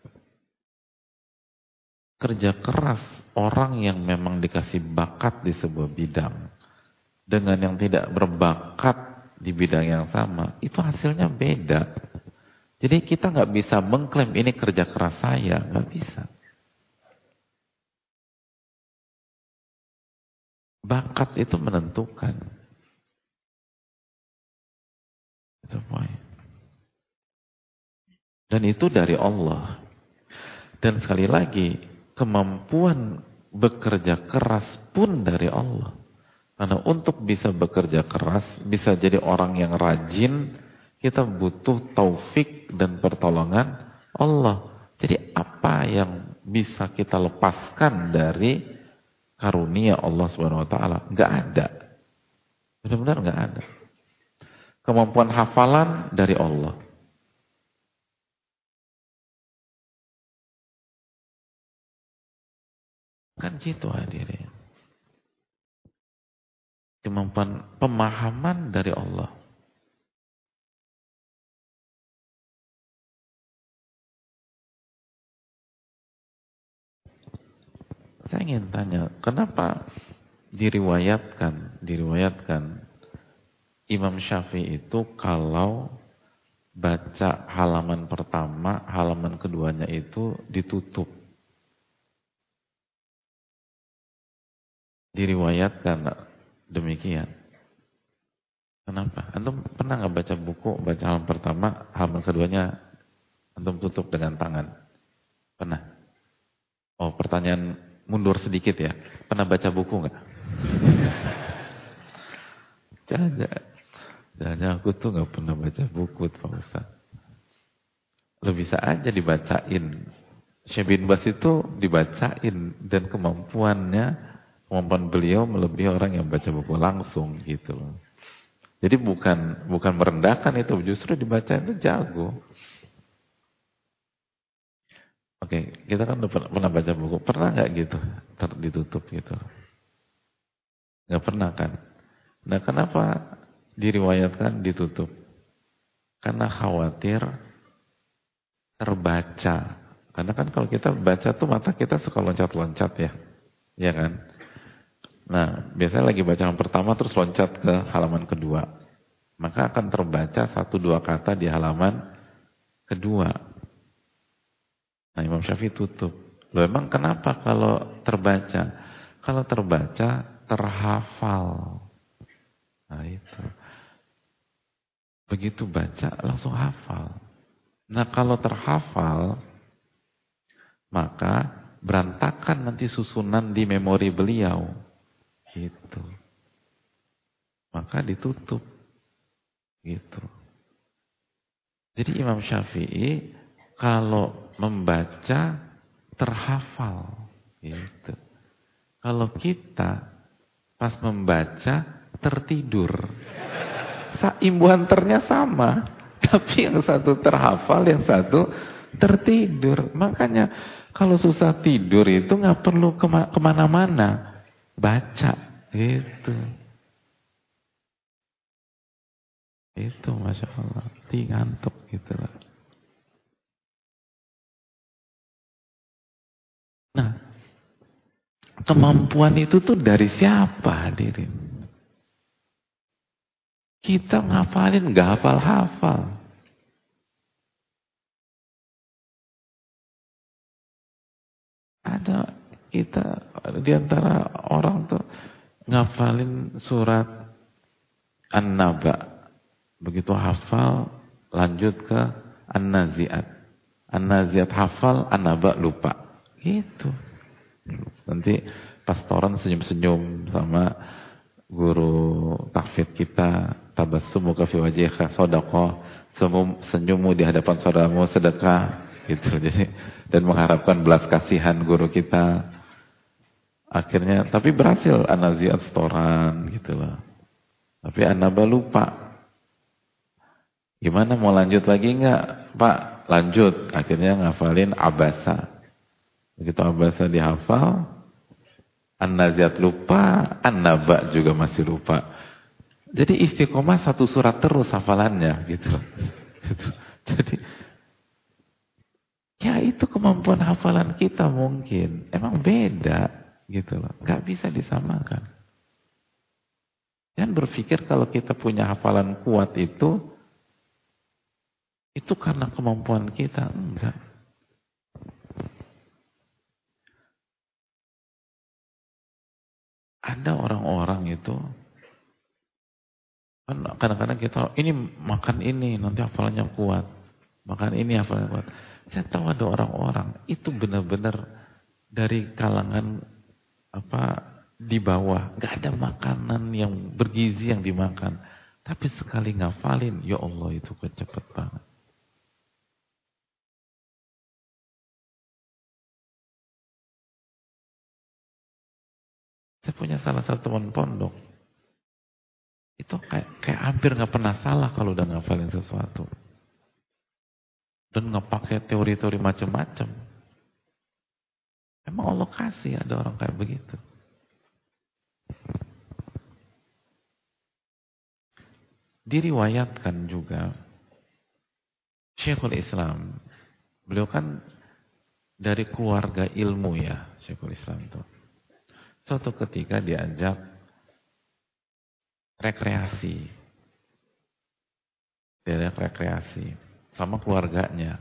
kerja keras orang yang memang dikasih bakat di sebuah bidang dengan yang tidak berbakat di bidang yang sama, itu hasilnya beda. Jadi kita nggak bisa mengklaim ini kerja keras saya, nggak bisa. Bakat itu menentukan. Itu poin. Dan itu dari Allah. Dan sekali lagi, kemampuan bekerja keras pun dari Allah. Karena untuk bisa bekerja keras, bisa jadi orang yang rajin, kita butuh taufik dan pertolongan Allah. Jadi apa yang bisa kita lepaskan dari karunia Allah Subhanahu wa ta'ala? Enggak ada. Benar-benar enggak ada. Kemampuan hafalan dari Allah. Kan gitu hadirin. Kemampuan pemahaman dari Allah. Saya ingin tanya, kenapa diriwayatkan Imam Syafi'i itu kalau baca halaman pertama, halaman keduanya itu ditutup. Diriwayatkan demikian. Kenapa? Antum pernah nggak baca buku, baca halaman pertama, halaman keduanya antum tutup dengan tangan? Pernah? Oh, pertanyaan mundur sedikit ya. Pernah baca buku nggak? Jangan aku tuh nggak pernah baca buku, Pak Ustaz. Lo bisa aja dibacain. Syekh bin Bas itu dibacain dan kemampuan beliau melebihi orang yang baca buku langsung gitu loh. Jadi bukan merendahkan itu, justru dibaca itu jago. Oke, kita kan pernah baca buku, pernah nggak gitu ditutup gitu? Nggak pernah kan? Nah, kenapa diriwayatkan ditutup? Karena khawatir terbaca Karena kan kalau kita baca tuh mata kita suka loncat-loncat ya. Iya kan? Nah, biasanya lagi baca yang pertama terus loncat ke halaman kedua. Maka akan terbaca 1-2 kata di halaman kedua. Nah, Imam Syafi'i tutup. Loh, emang kenapa kalau terbaca? Kalau terbaca terhafal. Nah, itu. Begitu baca langsung hafal. Nah, kalau terhafal maka berantakan nanti susunan di memori beliau. Gitu. Maka ditutup. Gitu. Jadi Imam Syafi'i kalau membaca terhafal. Gitu. Kalau kita pas membaca tertidur. Imbuhan-ternya sama. Tapi yang satu terhafal, yang satu tertidur. Makanya kalau susah tidur itu nggak perlu kemana-mana. Baca. Gitu. Itu Masya Allah. Ngantuk gitu lah. Nah, kemampuan itu tuh dari siapa hadirin? Kita ngafalin gak hafal-hafal. Ada kita diantara orang tuh ngafalin surat An-Naba. Begitu hafal lanjut ke An-Nazi'at. An-Nazi'at hafal, An-Naba lupa. Gitu. Nanti pastoran senyum-senyum sama guru tahfidz kita, tabassumuka fi wajhika shadaqah, senyummu di hadapan saudaramu sedekah, gitu. Jadi dan mengharapkan belas kasihan guru kita. Akhirnya tapi berhasil An-Nazi'at setoran gitu loh. Tapi An-Naba lupa. Gimana mau lanjut lagi enggak? Pak, lanjut. Akhirnya ngafalin Abasa. Begitu Abasa dihafal, An-Nazi'at lupa, An-Naba juga masih lupa. Jadi istiqomah satu surat terus hafalannya gitu. Jadi ya itu kemampuan hafalan kita mungkin. Emang beda gitu loh. Gak bisa disamakan. Jangan berpikir kalau kita punya hafalan kuat itu karena kemampuan kita. Enggak. Ada orang-orang itu kan kadang-kadang kita ini makan ini nanti hafalannya kuat, makan ini hafalannya kuat. Saya tahu ada orang-orang itu benar-benar dari kalangan di bawah, nggak ada makanan yang bergizi yang dimakan, tapi sekali ngafalin, ya Allah itu cepet banget. Saya punya salah satu teman pondok. Itu kayak hampir nggak pernah salah kalau udah ngafalin sesuatu. Dan nggak pakai teori-teori macam-macam. Emang Allah kasih ada orang kayak begitu. Diriwayatkan juga Syekhul Islam, beliau kan dari keluarga ilmu ya, Syekhul Islam itu. Suatu ketika diajak rekreasi. Diajak rekreasi sama keluarganya.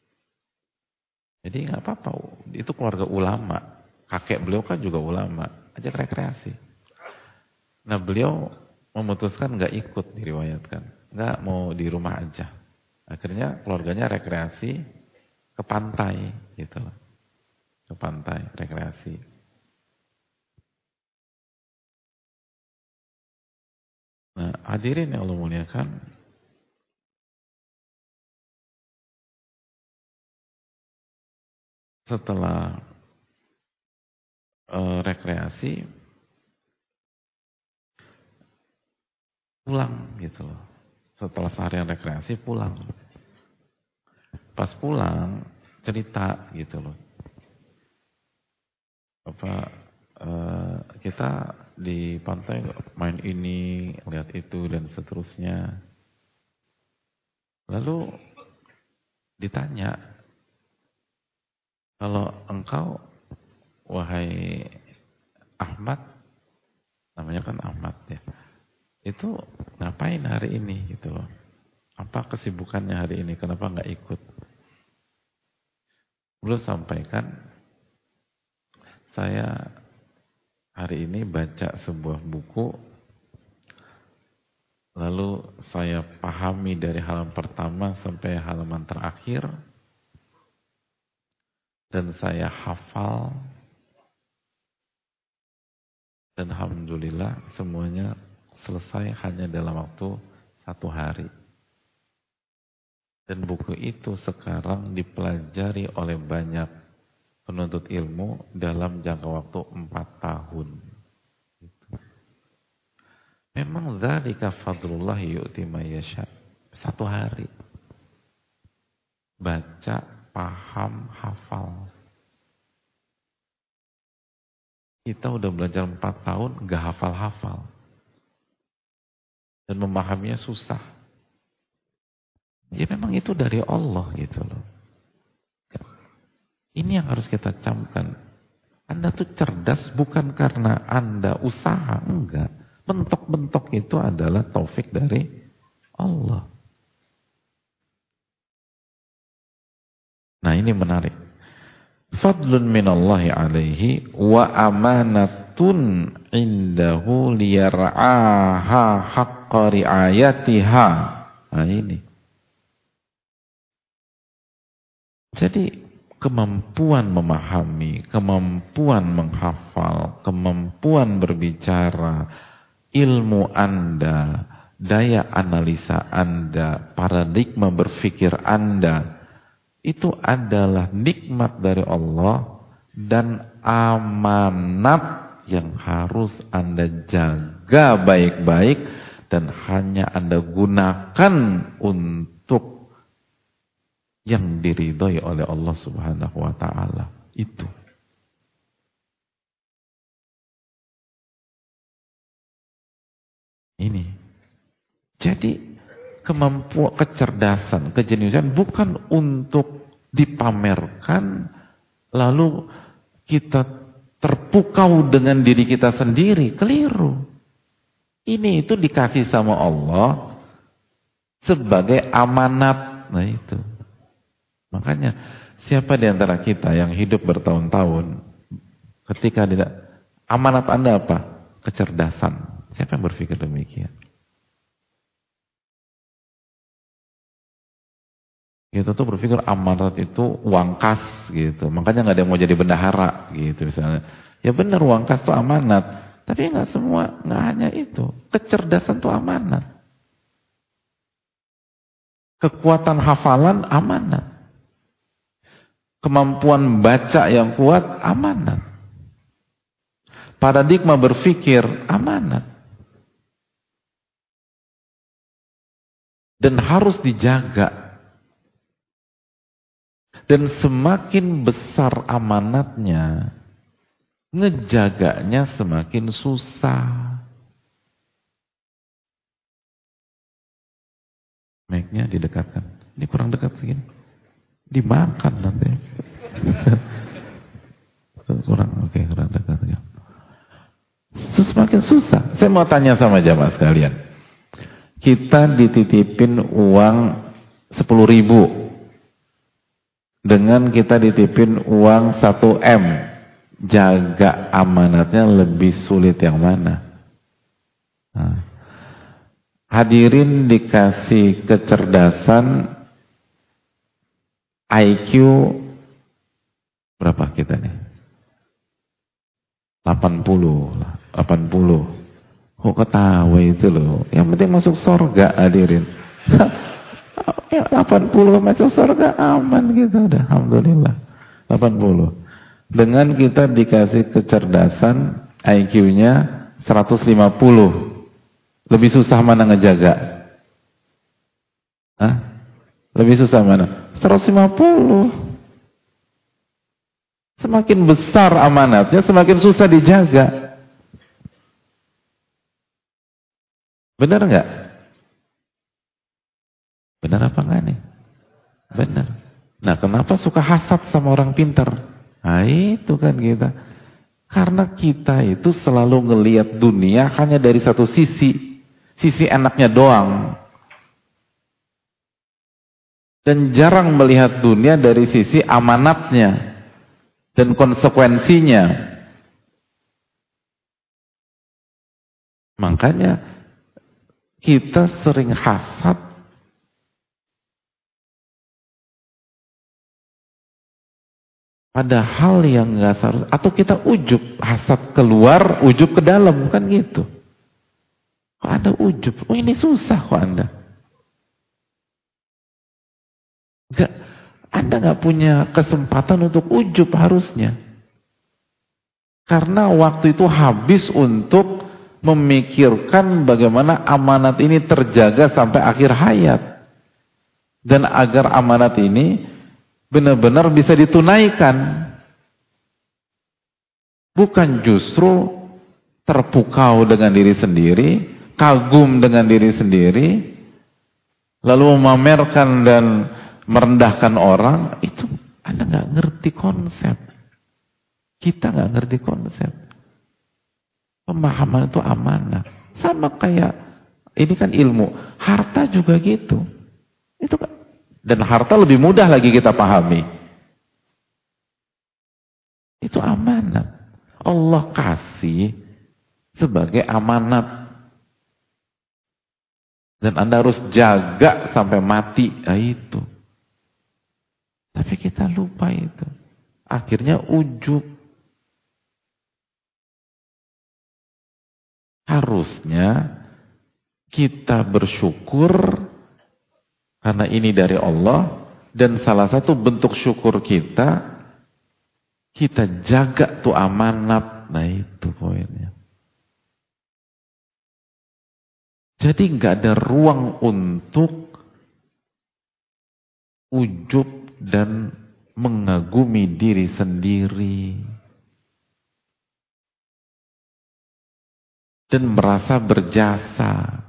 Jadi nggak apa-apa, itu keluarga ulama. Kakek beliau kan juga ulama, ajak rekreasi. Nah beliau memutuskan nggak ikut, diriwayatkan. Nggak, mau di rumah aja. Akhirnya keluarganya rekreasi ke pantai gitu loh. Ke pantai, rekreasi. Nah, hadirin yang Allah muliakan, setelah rekreasi pulang gitu loh. Setelah seharian rekreasi pulang. Pas pulang cerita gitu loh. Kita di pantai main ini, lihat itu dan seterusnya. Lalu ditanya, Kalau engkau, wahai Ahmad, namanya kan Ahmad ya, itu ngapain hari ini gitu loh? Apa kesibukannya hari ini? Kenapa nggak ikut? Beliau sampaikan, saya hari ini baca sebuah buku, lalu saya pahami dari halaman pertama sampai halaman terakhir, dan saya hafal, dan alhamdulillah semuanya selesai hanya dalam waktu 1 hari. Dan buku itu sekarang dipelajari oleh banyak penuntut ilmu dalam jangka waktu 4 tahun. Memang dzalika fadlullah yu'ti may yasha. 1 hari. Baca, paham, hafal. Kita udah belajar 4 tahun, gak hafal-hafal. Dan memahaminya susah. Ya memang itu dari Allah gitu loh. Ini yang harus kita camkan. Anda tuh cerdas bukan karena Anda usaha, enggak. Bentok-bentok itu adalah taufik dari Allah. Nah ini menarik. Fadlun minallahi alaihi wa amanatun indahu liyar'aha haqqa ri'ayatiha. Nah ini. Jadi kemampuan memahami, kemampuan menghafal, kemampuan berbicara, ilmu Anda, daya analisa Anda, paradigma berpikir Anda, itu adalah nikmat dari Allah dan amanat yang harus Anda jaga baik-baik dan hanya Anda gunakan untuk yang diridhoi oleh Allah Subhanahu wa taala. Itu. Ini. Jadi kemampuan, kecerdasan, kejeniusan bukan untuk dipamerkan lalu kita terpukau dengan diri kita sendiri. Keliru. Ini itu dikasih sama Allah sebagai amanat. Nah itu. Makanya siapa di antara kita yang hidup bertahun-tahun ketika tidak, amanat Anda apa? Kecerdasan. Siapa yang berpikir demikian? Kita tuh berpikir amanat itu uang kas gitu. Makanya nggak ada yang mau jadi bendahara gitu misalnya. Ya benar uang kas itu amanat. Tapi nggak semua, nggak hanya itu. Kecerdasan itu amanat. Kekuatan hafalan amanat. Kemampuan baca yang kuat amanat. Paradigma berpikir amanat. Dan harus dijaga. Dan semakin besar amanatnya, ngejaganya semakin susah. Mic-nya didekatkan. Ini kurang dekat segini. Dimakan nanti. Kurang dekat ya. Semakin susah. Saya mau tanya sama jamaah sekalian. Kita dititipin uang 10.000 dengan kita dititipin uang 1 M. Jaga amanatnya lebih sulit yang mana? Nah. Hadirin dikasih kecerdasan IQ berapa kita nih? 80. Kok ketawa itu loh? Yang penting masuk surga hadirin. 80 masuk surga aman gitu udah. Alhamdulillah. 80. Dengan kita dikasih kecerdasan IQ-nya 150. Lebih susah mana ngejaga? Hah? Lebih susah mana? 150. Semakin besar amanatnya, semakin susah dijaga. Benar nggak? Benar apa enggak nih? Benar. Nah, kenapa suka hasad sama orang pintar? Nah, itu kan kita. Karena kita itu selalu ngelihat dunia hanya dari satu sisi. Sisi enaknya doang. Dan jarang melihat dunia dari sisi amanatnya dan konsekuensinya. Makanya kita sering hasad pada hal yang nggak seharusnya, atau kita ujub, hasad keluar, ujub ke dalam, kan gitu. Kok Anda ujub? Oh, ini susah kok Anda. Anda nggak punya kesempatan untuk ujub harusnya. Karena waktu itu habis untuk memikirkan bagaimana amanat ini terjaga sampai akhir hayat. Dan agar amanat ini benar-benar bisa ditunaikan. Bukan justru terpukau dengan diri sendiri, kagum dengan diri sendiri, lalu memamerkan dan merendahkan orang. Itu Anda nggak ngerti konsep. Kita nggak ngerti konsep. Pemahaman itu amanah. Sama kayak, ini kan ilmu. Harta juga gitu. Itu kan. Dan harta lebih mudah lagi kita pahami. Itu amanat. Allah kasih sebagai amanat. Dan Anda harus jaga sampai mati. Nah, itu. Tapi kita lupa itu. Akhirnya ujub. Harusnya kita bersyukur karena ini dari Allah, dan salah satu bentuk syukur kita jaga tuh amanat. Nah, itu poinnya. Jadi nggak ada ruang untuk ujub dan mengagumi diri sendiri. Dan merasa berjasa.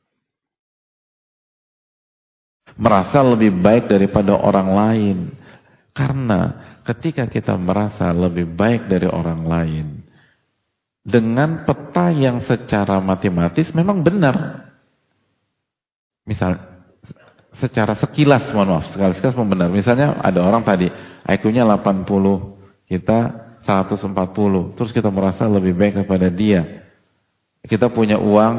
Merasa lebih baik daripada orang lain. Karena ketika kita merasa lebih baik dari orang lain, dengan peta yang secara matematis memang benar. Misal, secara sekilas, mohon maaf, sekilas benar. Misalnya ada orang tadi, IQ-nya 80, kita 140, terus kita merasa lebih baik daripada dia. Kita punya uang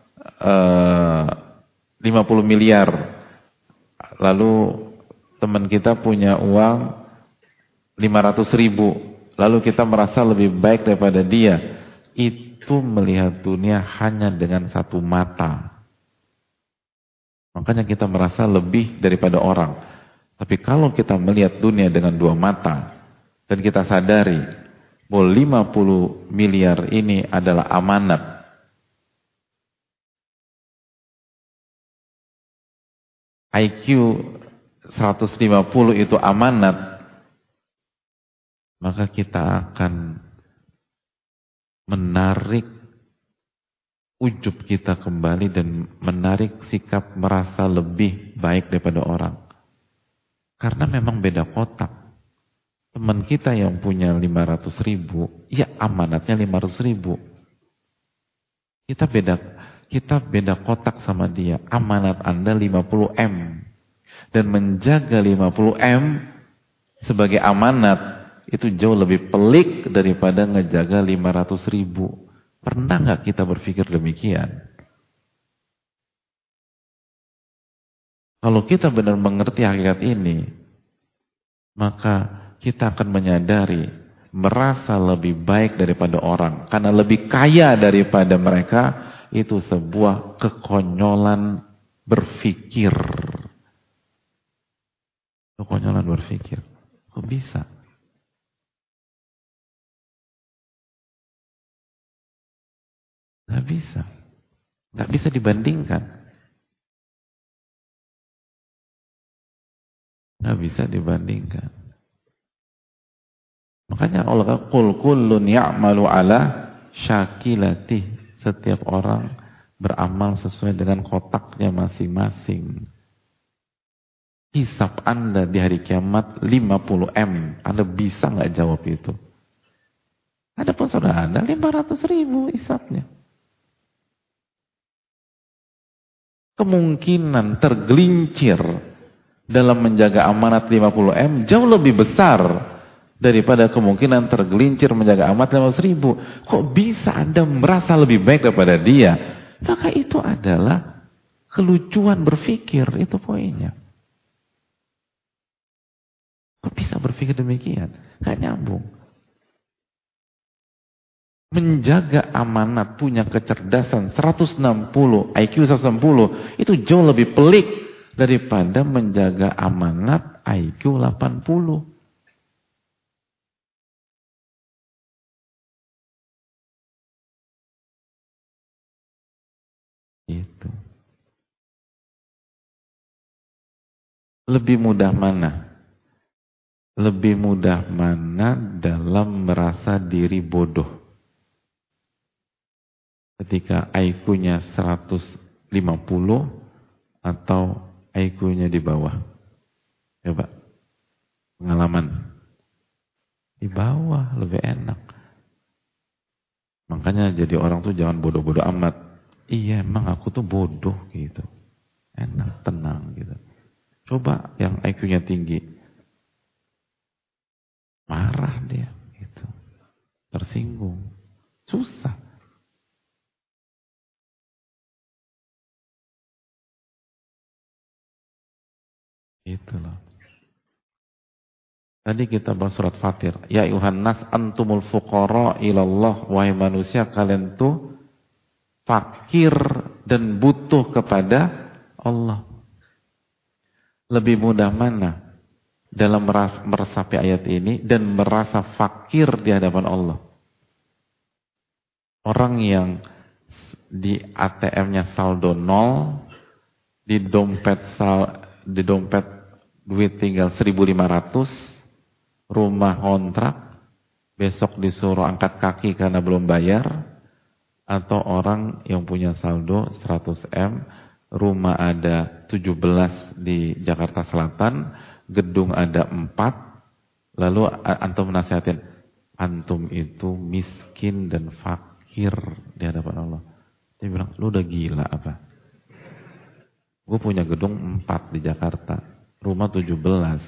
50 miliar. Lalu teman kita punya uang 500 ribu. Lalu kita merasa lebih baik daripada dia. Itu melihat dunia hanya dengan satu mata. Makanya kita merasa lebih daripada orang. Tapi kalau kita melihat dunia dengan dua mata, dan kita sadari bahwa 50 miliar ini adalah amanat, IQ 150 itu amanat, maka kita akan menarik ujub kita kembali dan menarik sikap merasa lebih baik daripada orang. Karena memang beda kotak. Teman kita yang punya 500 ribu, ya amanatnya 500 ribu. Kita beda kotak sama dia. Amanat Anda 50M. Dan menjaga 50M sebagai amanat itu jauh lebih pelik daripada ngejaga 500 ribu. Pernah nggak kita berpikir demikian? Kalau kita benar mengerti hakikat ini, maka kita akan menyadari merasa lebih baik daripada orang. Karena lebih kaya daripada mereka, itu sebuah kekonyolan berpikir. Kekonyolan berpikir. Kok bisa? Nggak bisa. Nggak bisa dibandingkan. Nggak bisa dibandingkan. Makanya Allah qul kullun ya'malu ala syakilatih. Setiap orang beramal sesuai dengan kotaknya masing-masing. hisab Anda di hari kiamat 50M. Anda bisa nggak jawab itu? Adapun saudara Anda 500.000 hisabnya. Kemungkinan tergelincir dalam menjaga amanat 50M jauh lebih besar daripada kemungkinan tergelincir menjaga amanat 500.000. Kok bisa Anda merasa lebih baik daripada dia? Maka itu adalah kelucuan berpikir, itu poinnya. Kok bisa berpikir demikian? Gak nyambung. Menjaga amanat, punya kecerdasan 160, IQ 160, itu jauh lebih pelik daripada menjaga amanat IQ 80. Itu. Lebih mudah mana? Lebih mudah mana dalam merasa diri bodoh? Ketika IQ-nya 150 atau IQ-nya di bawah? Coba. Pengalaman. Di bawah lebih enak. Makanya jadi orang tuh jangan bodoh-bodoh amat. Iya, emang aku tuh bodoh gitu. Enak, tenang gitu. Coba yang IQ-nya tinggi. Marah dia gitu. Tersinggung. Susah. Itu loh. Tadi kita bahas surat Fatir. Ya ayuhan nas antumul fuqara ilallah. Wahai manusia, kalian tuh fakir dan butuh kepada Allah. Lebih mudah mana dalam meresapi ayat ini dan merasa fakir di hadapan Allah? Orang yang di ATM-nya saldo 0, di dompet duit tinggal 1.500, rumah kontrak, besok disuruh angkat kaki karena belum bayar, atau orang yang punya saldo 100M, rumah ada 17 di Jakarta Selatan, gedung ada 4, lalu antum nasihatin, antum itu miskin dan fakir di hadapan Allah. Dia bilang, lu udah gila apa? Gue punya gedung 4 di Jakarta, rumah 17.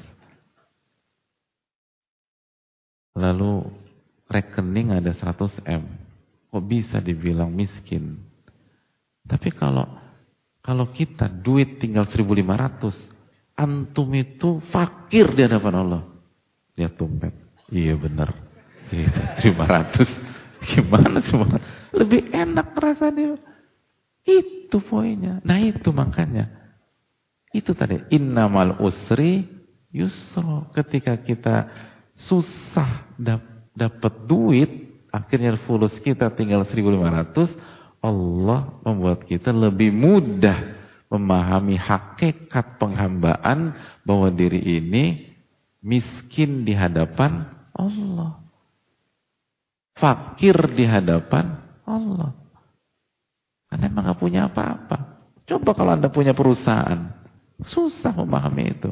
Lalu rekening ada 100M. Kok bisa dibilang miskin? Tapi kalau kita duit tinggal 1.500, antum itu fakir di hadapan Allah. Lihat dompet. Iya benar. Itu 1.500. Gimana cuma? Lebih enak rasanya. Itu poinnya. Nah itu makanya. Itu tadi. Innamal usri yusra. Ketika kita susah dapat duit, akhirnya fulus kita tinggal 1.500, Allah membuat kita lebih mudah memahami hakikat penghambaan bahwa diri ini miskin di hadapan Allah. Fakir di hadapan Allah. Karena emang gak punya apa-apa. Coba kalau Anda punya perusahaan. Susah memahami itu.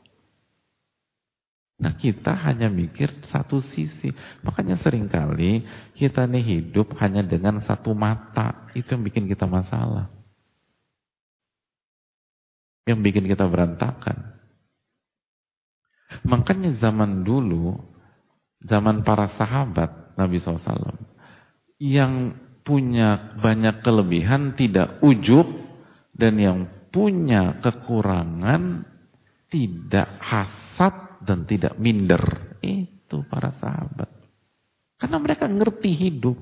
Nah kita hanya mikir satu sisi. Makanya seringkali kita nih hidup hanya dengan satu mata. Itu yang bikin kita masalah. Yang bikin kita berantakan. Makanya zaman dulu, zaman para sahabat Nabi SAW, yang punya banyak kelebihan tidak ujub, dan yang punya kekurangan tidak hasad dan tidak minder. Itu para sahabat. Karena mereka ngerti hidup.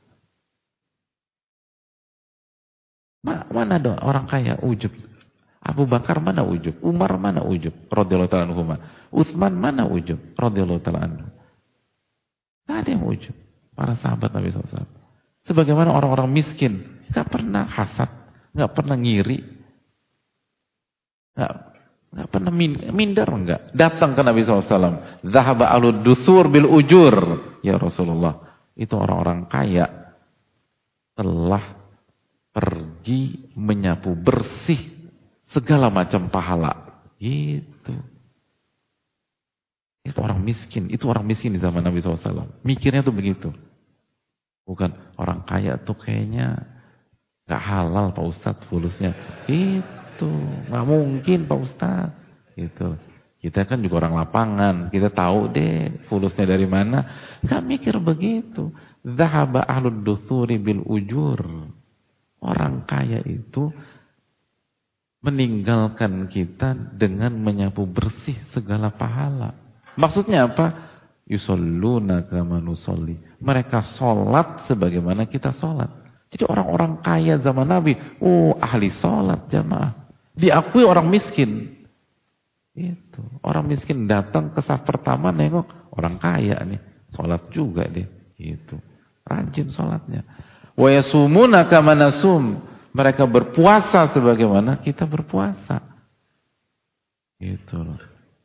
Mana ada orang kaya ujub? Abu Bakar mana ujub? Umar mana ujub? Radhiyallahu ta'ala anhu. Utsman mana ujub? Radhiyallahu ta'ala anhu. Tidak ada yang ujub. Para sahabat Nabi SAW. Sebagaimana orang-orang miskin, gak pernah hasad, gak pernah ngiri, gak pernah minder, enggak. Datang ke Nabi SAW, Zahaba alud dusur bil ujur. Ya Rasulullah, itu orang-orang kaya telah pergi menyapu bersih segala macam pahala. Gitu. Itu orang miskin. Itu orang miskin di zaman Nabi SAW. Mikirnya tuh begitu. Bukan orang kaya tuh kayaknya gak halal Pak Ustadz fulusnya. Itu. Gak mungkin Pak Ustadz. Gitu. Kita kan juga orang lapangan. Kita tahu deh fulusnya dari mana. Gak mikir begitu. Dhahaba ahlud duthuri bil ujur. Orang kaya itu meninggalkan kita dengan menyapu bersih segala pahala. Maksudnya apa? Yusalluna kama nusolli. Mereka sholat sebagaimana kita sholat. Jadi orang-orang kaya zaman Nabi, ahli sholat jamaah. Diakui orang miskin. Itu. Orang miskin datang ke saf pertama nengok orang kaya nih, sholat juga deh. Gitu. Rajin sholatnya. Wa yasumuna kama nasum. Mereka berpuasa sebagaimana kita berpuasa. Gitu loh.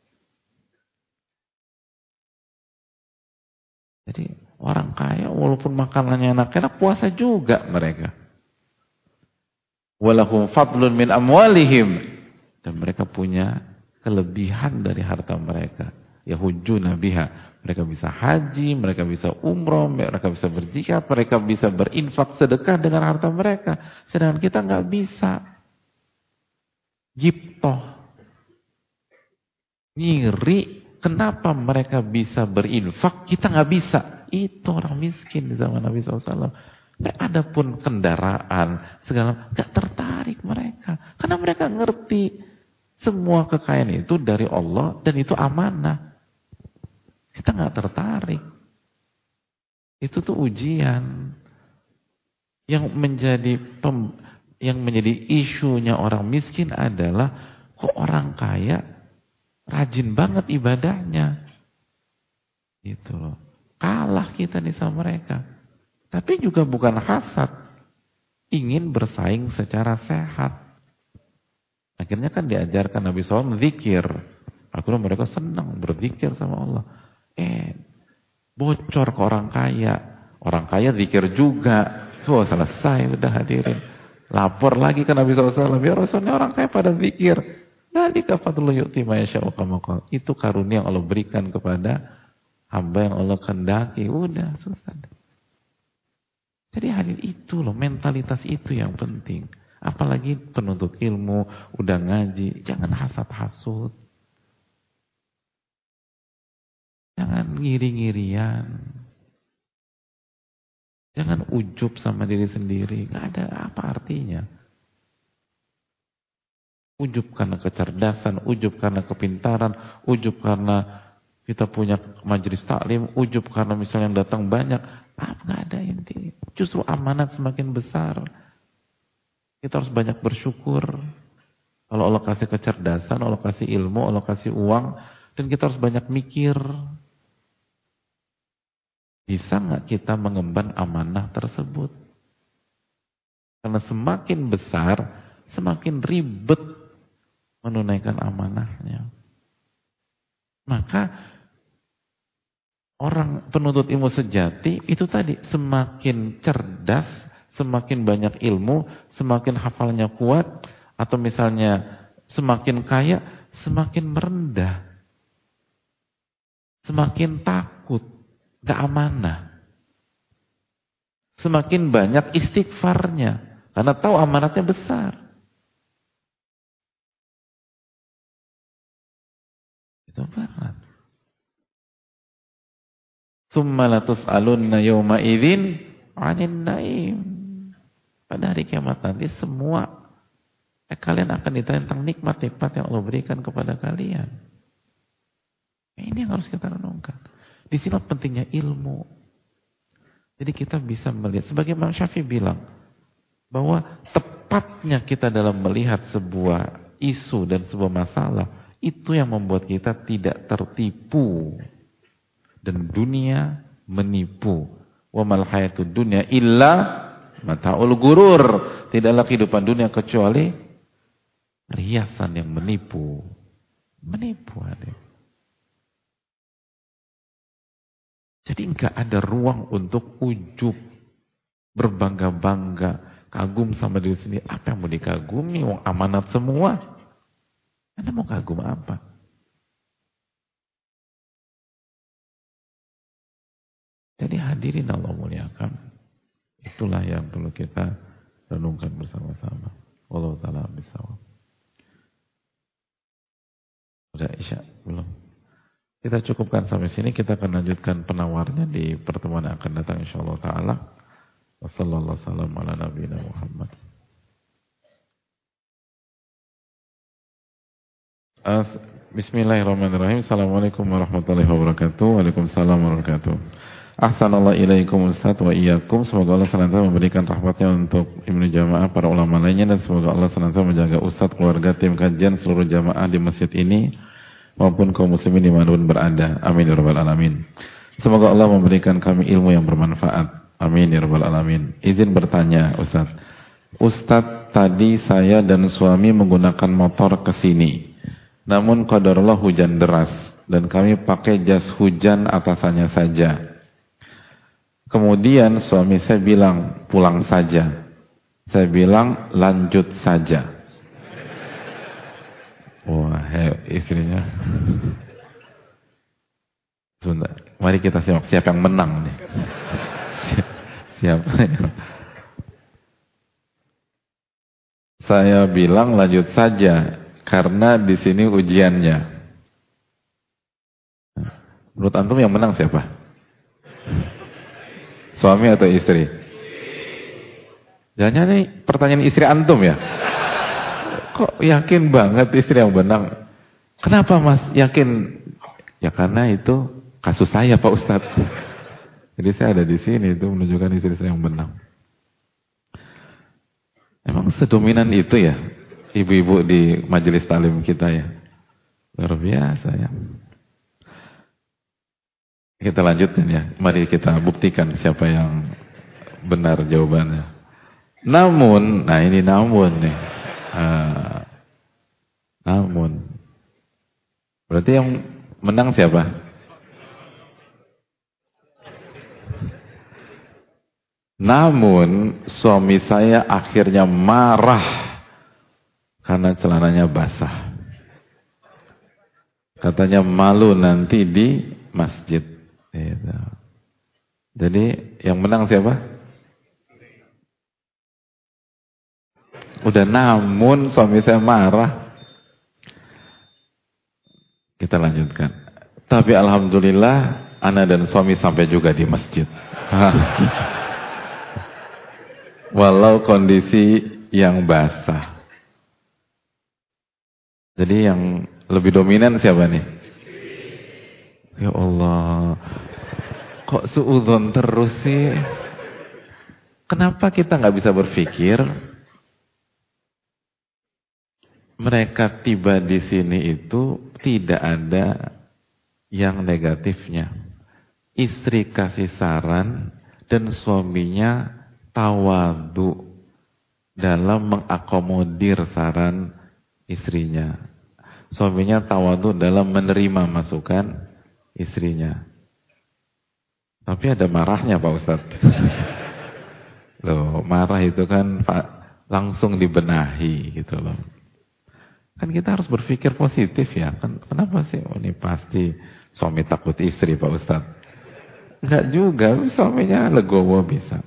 Jadi orang kaya walaupun makanannya enak-enak puasa juga mereka. Walahum fadlun min amwalihim. Dan mereka punya kelebihan dari harta mereka. Yahujjuna biha. Mereka bisa haji, mereka bisa umroh, mereka bisa berzikir, mereka bisa berinfak sedekah dengan harta mereka. Sedangkan kita nggak bisa. Giptoh. Ngiri. Kenapa mereka bisa berinfak, kita nggak bisa? Itu orang miskin di zaman Nabi SAW. Adapun kendaraan, segala, nggak tertarik mereka. Karena mereka ngerti semua kekayaan itu dari Allah dan itu amanah. Kita nggak tertarik. Itu tuh ujian. Yang menjadi isunya orang miskin adalah kok orang kaya rajin banget ibadahnya. Gitu loh. Kalah kita nih sama mereka. Tapi juga bukan hasad. Ingin bersaing secara sehat. Akhirnya kan diajarkan Nabi SAW zikir. Akhirnya mereka senang berzikir sama Allah. Bocor ke orang kaya. Orang kaya zikir juga. Selesai udah hadirin. Lapor lagi ke Nabi SAW. Ya Rasulnya orang kaya pada zikir. Dzalika fadlu yu'ti ma yasha'u kama qala. Itu karunia yang Allah berikan kepada hamba yang Allah kehendaki. Udah, selesai. Jadi hadir itu loh, mentalitas itu yang penting. Apalagi penuntut ilmu, udah ngaji, jangan hasad-hasud. Jangan ngiri-ngirian. Jangan ujub sama diri sendiri. Gak ada apa artinya. Ujub karena kecerdasan, ujub karena kepintaran, ujub karena kita punya majelis taklim, ujub karena misalnya yang datang banyak. Nggak ada inti. Justru amanat semakin besar. Kita harus banyak bersyukur. Kalau Allah kasih kecerdasan, Allah kasih ilmu, Allah kasih uang, dan kita harus banyak mikir. Bisa nggak kita mengemban amanah tersebut? Karena semakin besar, semakin ribet menunaikan amanahnya. Maka orang penuntut ilmu sejati itu tadi semakin cerdas, semakin banyak ilmu, semakin hafalnya kuat, atau misalnya semakin kaya, semakin merendah, semakin takut, gak amanah. Semakin banyak istighfarnya karena tahu amanatnya besar. Itu berat. Tsumma latus'alunna yawma idzin 'anil na'im. Pada hari kiamat nanti semua kalian akan ditanya tentang nikmat-nikmat yang Allah berikan kepada kalian. Ini yang harus kita renungkan. Di sini pentingnya ilmu. Jadi kita bisa melihat, sebagai Imam Syafi'i bilang, bahwa tepatnya kita dalam melihat sebuah isu dan sebuah masalah, itu yang membuat kita tidak tertipu. Dan dunia menipu. Wa mal hayatud dunya illa mata'ul gurur. Tidaklah kehidupan dunia kecuali riasan yang menipu. Menipu ada. Jadi enggak ada ruang untuk ujub, berbangga-bangga, kagum sama diri sendiri. Apa yang mau dikagumi? Wong amanat semua. Anda mau kagum apa? Jadi hadirin Allah muliakan. Itulah yang perlu kita renungkan bersama-sama. Wallahu ta'ala bisawab. Udah Isya? Belum? Kita cukupkan sampai sini. Kita akan lanjutkan penawarnya di pertemuan yang akan datang insyaallah ta'ala. Wassallallahu salam ala nabiyina Muhammad. Bismillahirrahmanirrahim. Assalamualaikum warahmatullahi wabarakatuh. Waalaikumsalam warahmatullahi wabarakatuh. Ahsanallahu ilaikum Ustaz wa iyyakum. Semoga Allah senantiasa memberikan rahmatnya untuk Ibnu Jamaah, para ulama lainnya, dan semoga Allah senantiasa menjaga Ustaz, keluarga, tim kajian, seluruh jamaah di masjid ini maupun kaum muslimin dimanapun berada. Amin ya rabbal alamin. Semoga Allah memberikan kami ilmu yang bermanfaat. Amin ya rabbal alamin. Izin bertanya Ustaz. Ustaz, tadi saya dan suami menggunakan motor ke sini. Namun qadarullah hujan deras dan kami pakai jas hujan atasannya saja. Kemudian suami saya bilang pulang saja. Saya bilang lanjut saja. Wah, istrinya. Sebentar, mari kita simak siapa yang menang nih. Siapa yang... Saya bilang lanjut saja karena di sini ujiannya. Menurut antum yang menang siapa? Suami atau istri? Jangan nih pertanyaan istri antum ya? Kok yakin banget istri yang menang? Kenapa Mas yakin? Ya karena itu kasus saya Pak Ustadz. Jadi saya ada di sini itu menunjukkan istri saya yang menang. Emang sedominan itu ya ibu-ibu di majelis talim kita ya? Luar biasa ya. Kita lanjutkan ya. Mari kita buktikan siapa yang benar jawabannya. Namun, nah ini namun nih. Namun. Berarti yang menang siapa? Namun suami saya akhirnya marah karena celananya basah. Katanya malu nanti di masjid. Jadi yang menang siapa? Udah namun suami saya marah. Kita lanjutkan. Tapi alhamdulillah ana dan suami sampai juga di masjid. Walau kondisi yang basah. Jadi yang lebih dominan siapa nih? Ya Allah, kok suudzon terus sih? Kenapa kita nggak bisa berpikir mereka tiba di sini itu tidak ada yang negatifnya? Istri kasih saran dan suaminya tawadu dalam mengakomodir saran istrinya. Suaminya tawadu dalam menerima masukan istrinya. Tapi ada marahnya Pak Ustadz. Loh, marah itu kan langsung dibenahi gitu loh. Kan kita harus berpikir positif ya. Kan kenapa sih? Oh, ini pasti suami takut istri Pak Ustadz. Enggak juga, suaminya legowo bisa.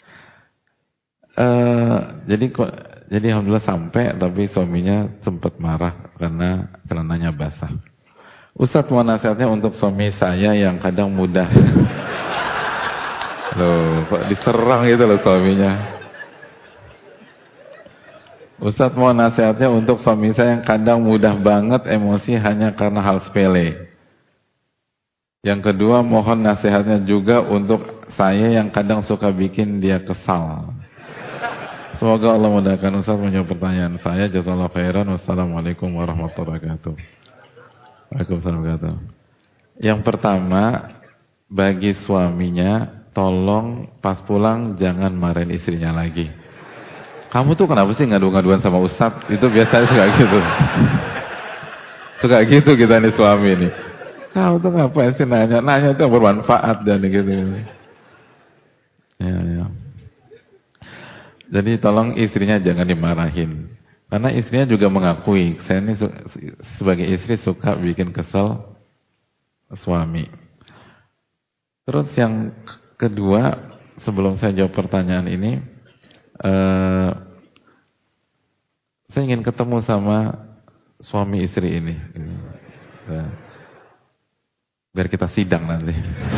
Jadi alhamdulillah sampai, tapi suaminya sempat marah karena celananya basah. Ustadz mau nasihatnya untuk suami saya yang kadang mudah. Loh, kok diserang gitu loh suaminya. Ustadz mau nasihatnya untuk suami saya yang kadang mudah banget emosi hanya karena hal sepele. Yang kedua, mohon nasihatnya juga untuk saya yang kadang suka bikin dia kesal. Semoga Allah mudahkan Ustadz menjawab pertanyaan saya. Jazakallahu khairan. Wassalamualaikum warahmatullahi wabarakatuh. Waalaikumsalam warahmatullahi wabarakatuh. Yang pertama, bagi suaminya, tolong pas pulang jangan marahin istrinya lagi. Kamu tuh kenapa sih ngadu-ngaduan sama Ustadz? Itu biasanya suka gitu. Suka gitu kita nih suami nih. Kamu tuh ngapain sih nanya? Nanya itu yang bermanfaat dan gitu. Ya. Jadi tolong istrinya jangan dimarahin. Karena istrinya juga mengakui, saya ini sebagai istri suka bikin kesel suami. Terus yang kedua, sebelum saya jawab pertanyaan ini, saya ingin ketemu sama suami istri ini. Biar kita sidang nanti.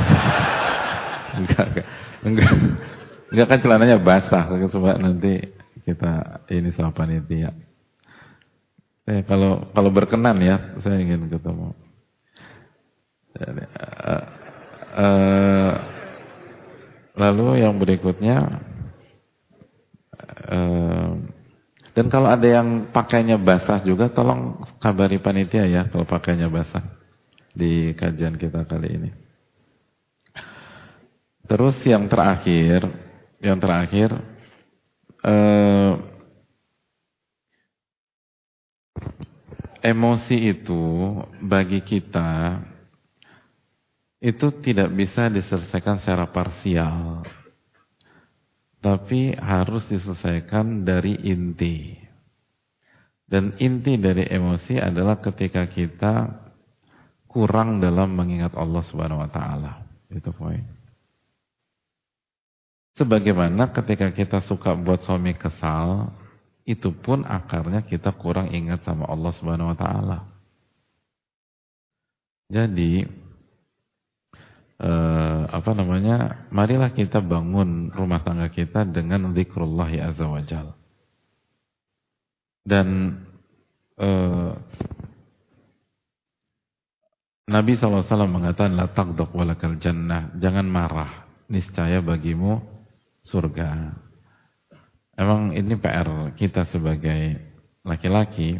Enggak kan celananya basah, coba nanti kita ini sama panitia. Kalau berkenan ya, saya ingin ketemu. Lalu yang berikutnya, dan kalau ada yang pakainya basah juga, tolong kabari panitia ya kalau pakainya basah di kajian kita kali ini. Terus yang terakhir, emosi itu bagi kita itu tidak bisa diselesaikan secara parsial, tapi harus diselesaikan dari inti. Dan inti dari emosi adalah ketika kita kurang dalam mengingat Allah Subhanahu wa taala. Itu poin. Sebagaimana ketika kita suka buat suami kesal, itu pun akarnya kita kurang ingat sama Allah Subhanahu wa taala. Jadi marilah kita bangun rumah tangga kita dengan zikrullah azza wajal. Dan Nabi SAW mengatakan la taghdab walakal jannah, jangan marah, niscaya bagimu surga. Emang ini PR kita sebagai laki-laki,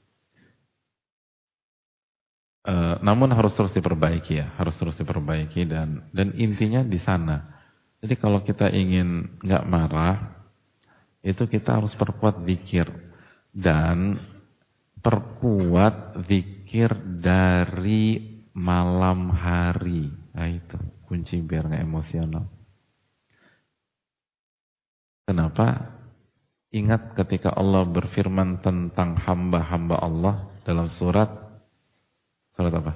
namun harus terus diperbaiki ya, harus terus diperbaiki dan intinya di sana. Jadi kalau kita ingin nggak marah, itu kita harus perkuat zikir dan perkuat zikir dari malam hari. Nah itu kunci biar nggak emosional. Kenapa? Ingat ketika Allah berfirman tentang hamba-hamba Allah dalam surat apa?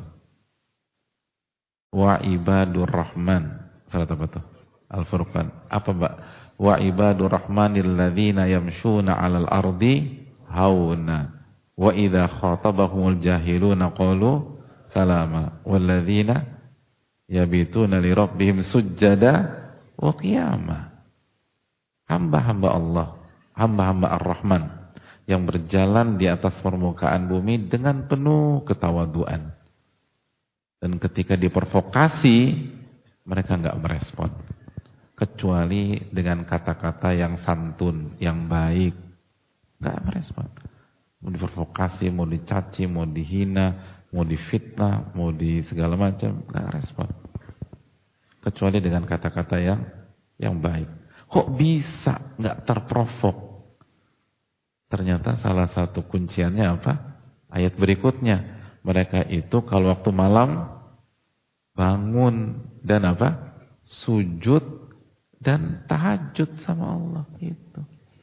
Wa ibadur rahman. Surat apa tuh? Al-Furqan. Apa Mbak? Wa ibadur rahmanil ladzina yamshuna 'alal ardi hauna wa idza khatabahumul jahiluna qalu salama wal ladzina yabituna li rabbihim sujjada wa qiyama. Hamba-hamba Allah, hamba-hamba Ar-Rahman yang berjalan di atas permukaan bumi dengan penuh ketawaduan. Dan ketika diprovokasi, mereka enggak merespon. Kecuali dengan kata-kata yang santun, yang baik. Enggak merespon. Mau diprovokasi, mau dicaci, mau dihina, mau difitnah, mau di segala macam, enggak respon. Kecuali dengan kata-kata yang baik. Kok bisa nggak terprovok? Ternyata salah satu kunciannya apa? Ayat berikutnya. Mereka itu kalau waktu malam bangun dan apa? Sujud dan tahajud sama Allah itu.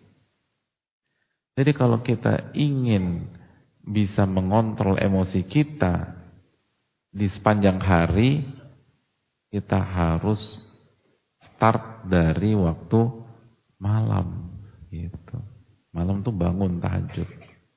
Jadi kalau kita ingin bisa mengontrol emosi kita di sepanjang hari, kita harus start dari waktu malam gitu. Malam tuh bangun tahajud.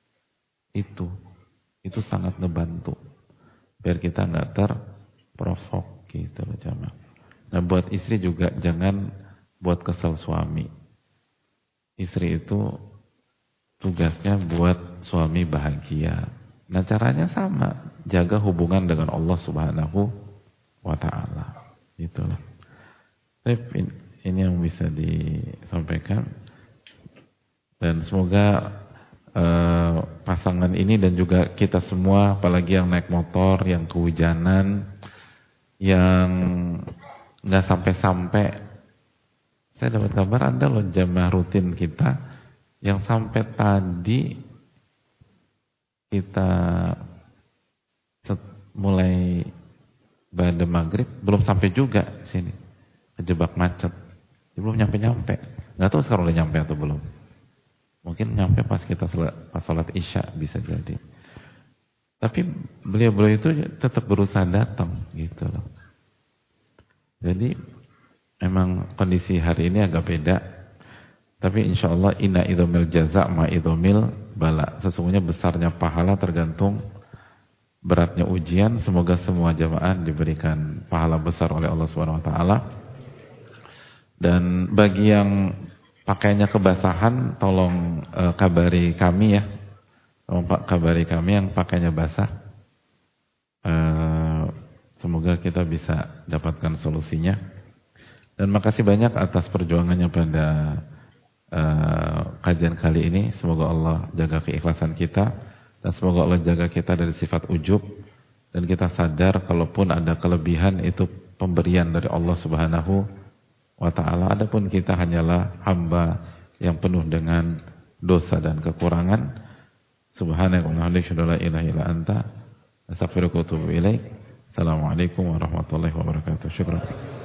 Itu sangat ngebantu biar kita nggak terprovok gitu loh jamaah. Nah, buat istri juga jangan buat kesel suami. Istri itu tugasnya buat suami bahagia. Nah, caranya sama, jaga hubungan dengan Allah Subhanahu wa taala. Itulah. Ini yang bisa disampaikan dan semoga pasangan ini dan juga kita semua, apalagi yang naik motor, yang kehujanan, yang nggak sampai-sampai. Saya dapat kabar ada loh jamaah rutin kita yang sampai tadi kita mulai pada maghrib belum sampai juga sini. Kejebak macet, belum nyampe-nyampe. Nggak tahu sekarang udah nyampe atau belum. Mungkin nyampe pas sholat Isya bisa jadi. Tapi beliau itu tetap berusaha datang gitu loh. Jadi memang kondisi hari ini agak beda. Tapi insya Allah inna idhomil jaza' ma idhomil bala. Sesungguhnya besarnya pahala tergantung beratnya ujian. Semoga semua jamaah diberikan pahala besar oleh Allah SWT. Dan bagi yang pakainya kebasahan, tolong kabari kami ya. Tolong kabari kami yang pakainya basah. Semoga kita bisa dapatkan solusinya. Dan makasih banyak atas perjuangannya pada kajian kali ini. Semoga Allah jaga keikhlasan kita, dan semoga Allah jaga kita dari sifat ujub, dan kita sadar kalaupun ada kelebihan itu pemberian dari Allah Subhanahu wa ta'ala. Adapun kita hanyalah hamba yang penuh dengan dosa dan kekurangan. Subhanaka wa bihamdika la ilaha illa anta astaghfiruka wa atubu ilaik. Assalamualaikum warahmatullahi wabarakatuh. Syukran.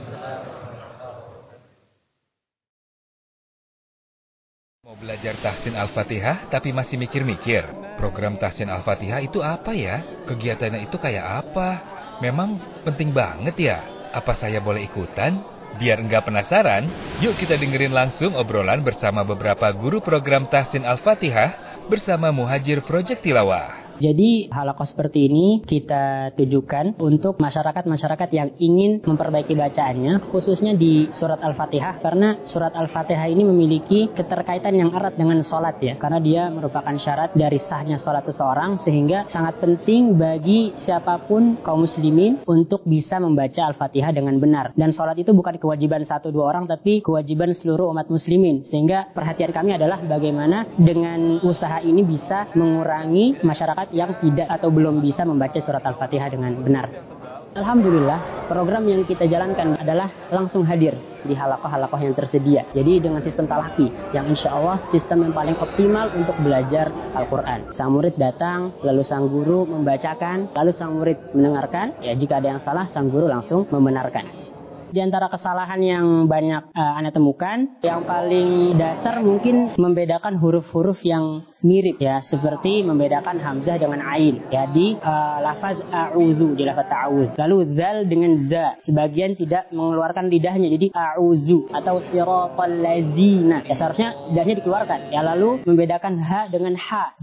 Mau belajar tahsin Al-Fatihah tapi masih mikir-mikir, program tahsin Al-Fatihah itu apa ya? Kegiatannya itu kayak apa? Memang penting banget ya? Apa saya boleh ikutan? Biar enggak penasaran, yuk kita dengerin langsung obrolan bersama beberapa guru program tahsin Al-Fatihah bersama Muhajir Project Tilawah. Jadi halaqah seperti ini kita tujukan untuk masyarakat-masyarakat yang ingin memperbaiki bacaannya, khususnya di surat Al-Fatihah, karena surat Al-Fatihah ini memiliki keterkaitan yang erat dengan sholat ya, karena dia merupakan syarat dari sahnya sholat seseorang, sehingga sangat penting bagi siapapun kaum muslimin untuk bisa membaca Al-Fatihah dengan benar. Dan sholat itu bukan kewajiban 1-2 orang, tapi kewajiban seluruh umat muslimin, sehingga perhatian kami adalah bagaimana dengan usaha ini bisa mengurangi masyarakat yang tidak atau belum bisa membaca surat Al-Fatihah dengan benar. Alhamdulillah, program yang kita jalankan adalah langsung hadir di halaqah-halaqah yang tersedia. Jadi dengan sistem talaki, yang insya Allah sistem yang paling optimal untuk belajar Al-Quran. Sang murid datang, lalu sang guru membacakan, lalu sang murid mendengarkan. Ya, jika ada yang salah, sang guru langsung membenarkan. Di antara kesalahan yang banyak Anda temukan, yang paling dasar mungkin membedakan huruf-huruf yang mirip ya, seperti membedakan hamzah dengan ain ya di lafaz a'udzu, di lafaz ta'awudz. Lalu zal dengan za, sebagian tidak mengeluarkan lidahnya jadi a'udzu atau siratal ladzina. Ya seharusnya lidahnya dikeluarkan. Ya lalu membedakan ha dengan ha,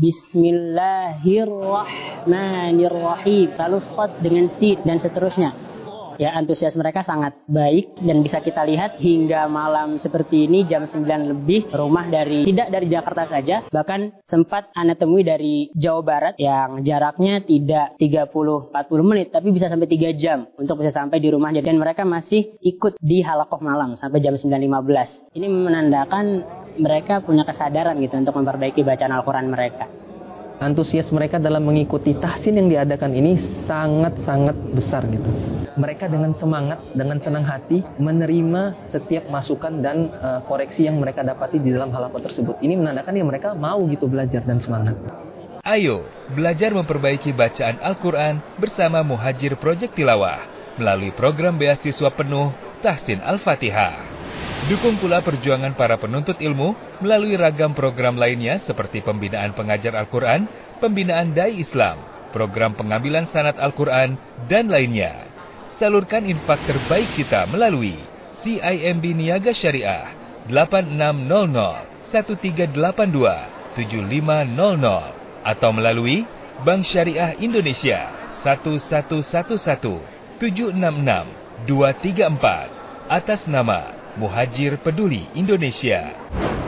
bismillahirrahmanirrahim. Lalu sad dengan sin dan seterusnya. Ya, antusias mereka sangat baik dan bisa kita lihat hingga malam seperti ini jam 9 lebih rumah tidak dari Jakarta saja, bahkan sempat Anda temui dari Jawa Barat yang jaraknya tidak 30-40 menit tapi bisa sampai 3 jam untuk bisa sampai di rumahnya, dan mereka masih ikut di halaqah malam sampai jam 9.15. Ini menandakan mereka punya kesadaran gitu untuk memperbaiki bacaan Al-Quran mereka. Antusias mereka dalam mengikuti tahsin yang diadakan ini sangat-sangat besar gitu. Mereka dengan semangat, dengan senang hati menerima setiap masukan dan koreksi yang mereka dapati di dalam halaqah tersebut. Ini menandakan ya mereka mau gitu belajar dan semangat. Ayo, belajar memperbaiki bacaan Al-Quran bersama Muhajir Project Tilawah melalui program beasiswa penuh Tahsin Al-Fatihah. Dukung pula perjuangan para penuntut ilmu melalui ragam program lainnya seperti pembinaan pengajar Al-Quran, pembinaan dai Islam, program pengambilan sanad Al-Quran, dan lainnya. Salurkan infak terbaik kita melalui CIMB Niaga Syariah 8600 1382 7500 atau melalui Bank Syariah Indonesia 1111 766 234 atas nama Muhajir Peduli Indonesia.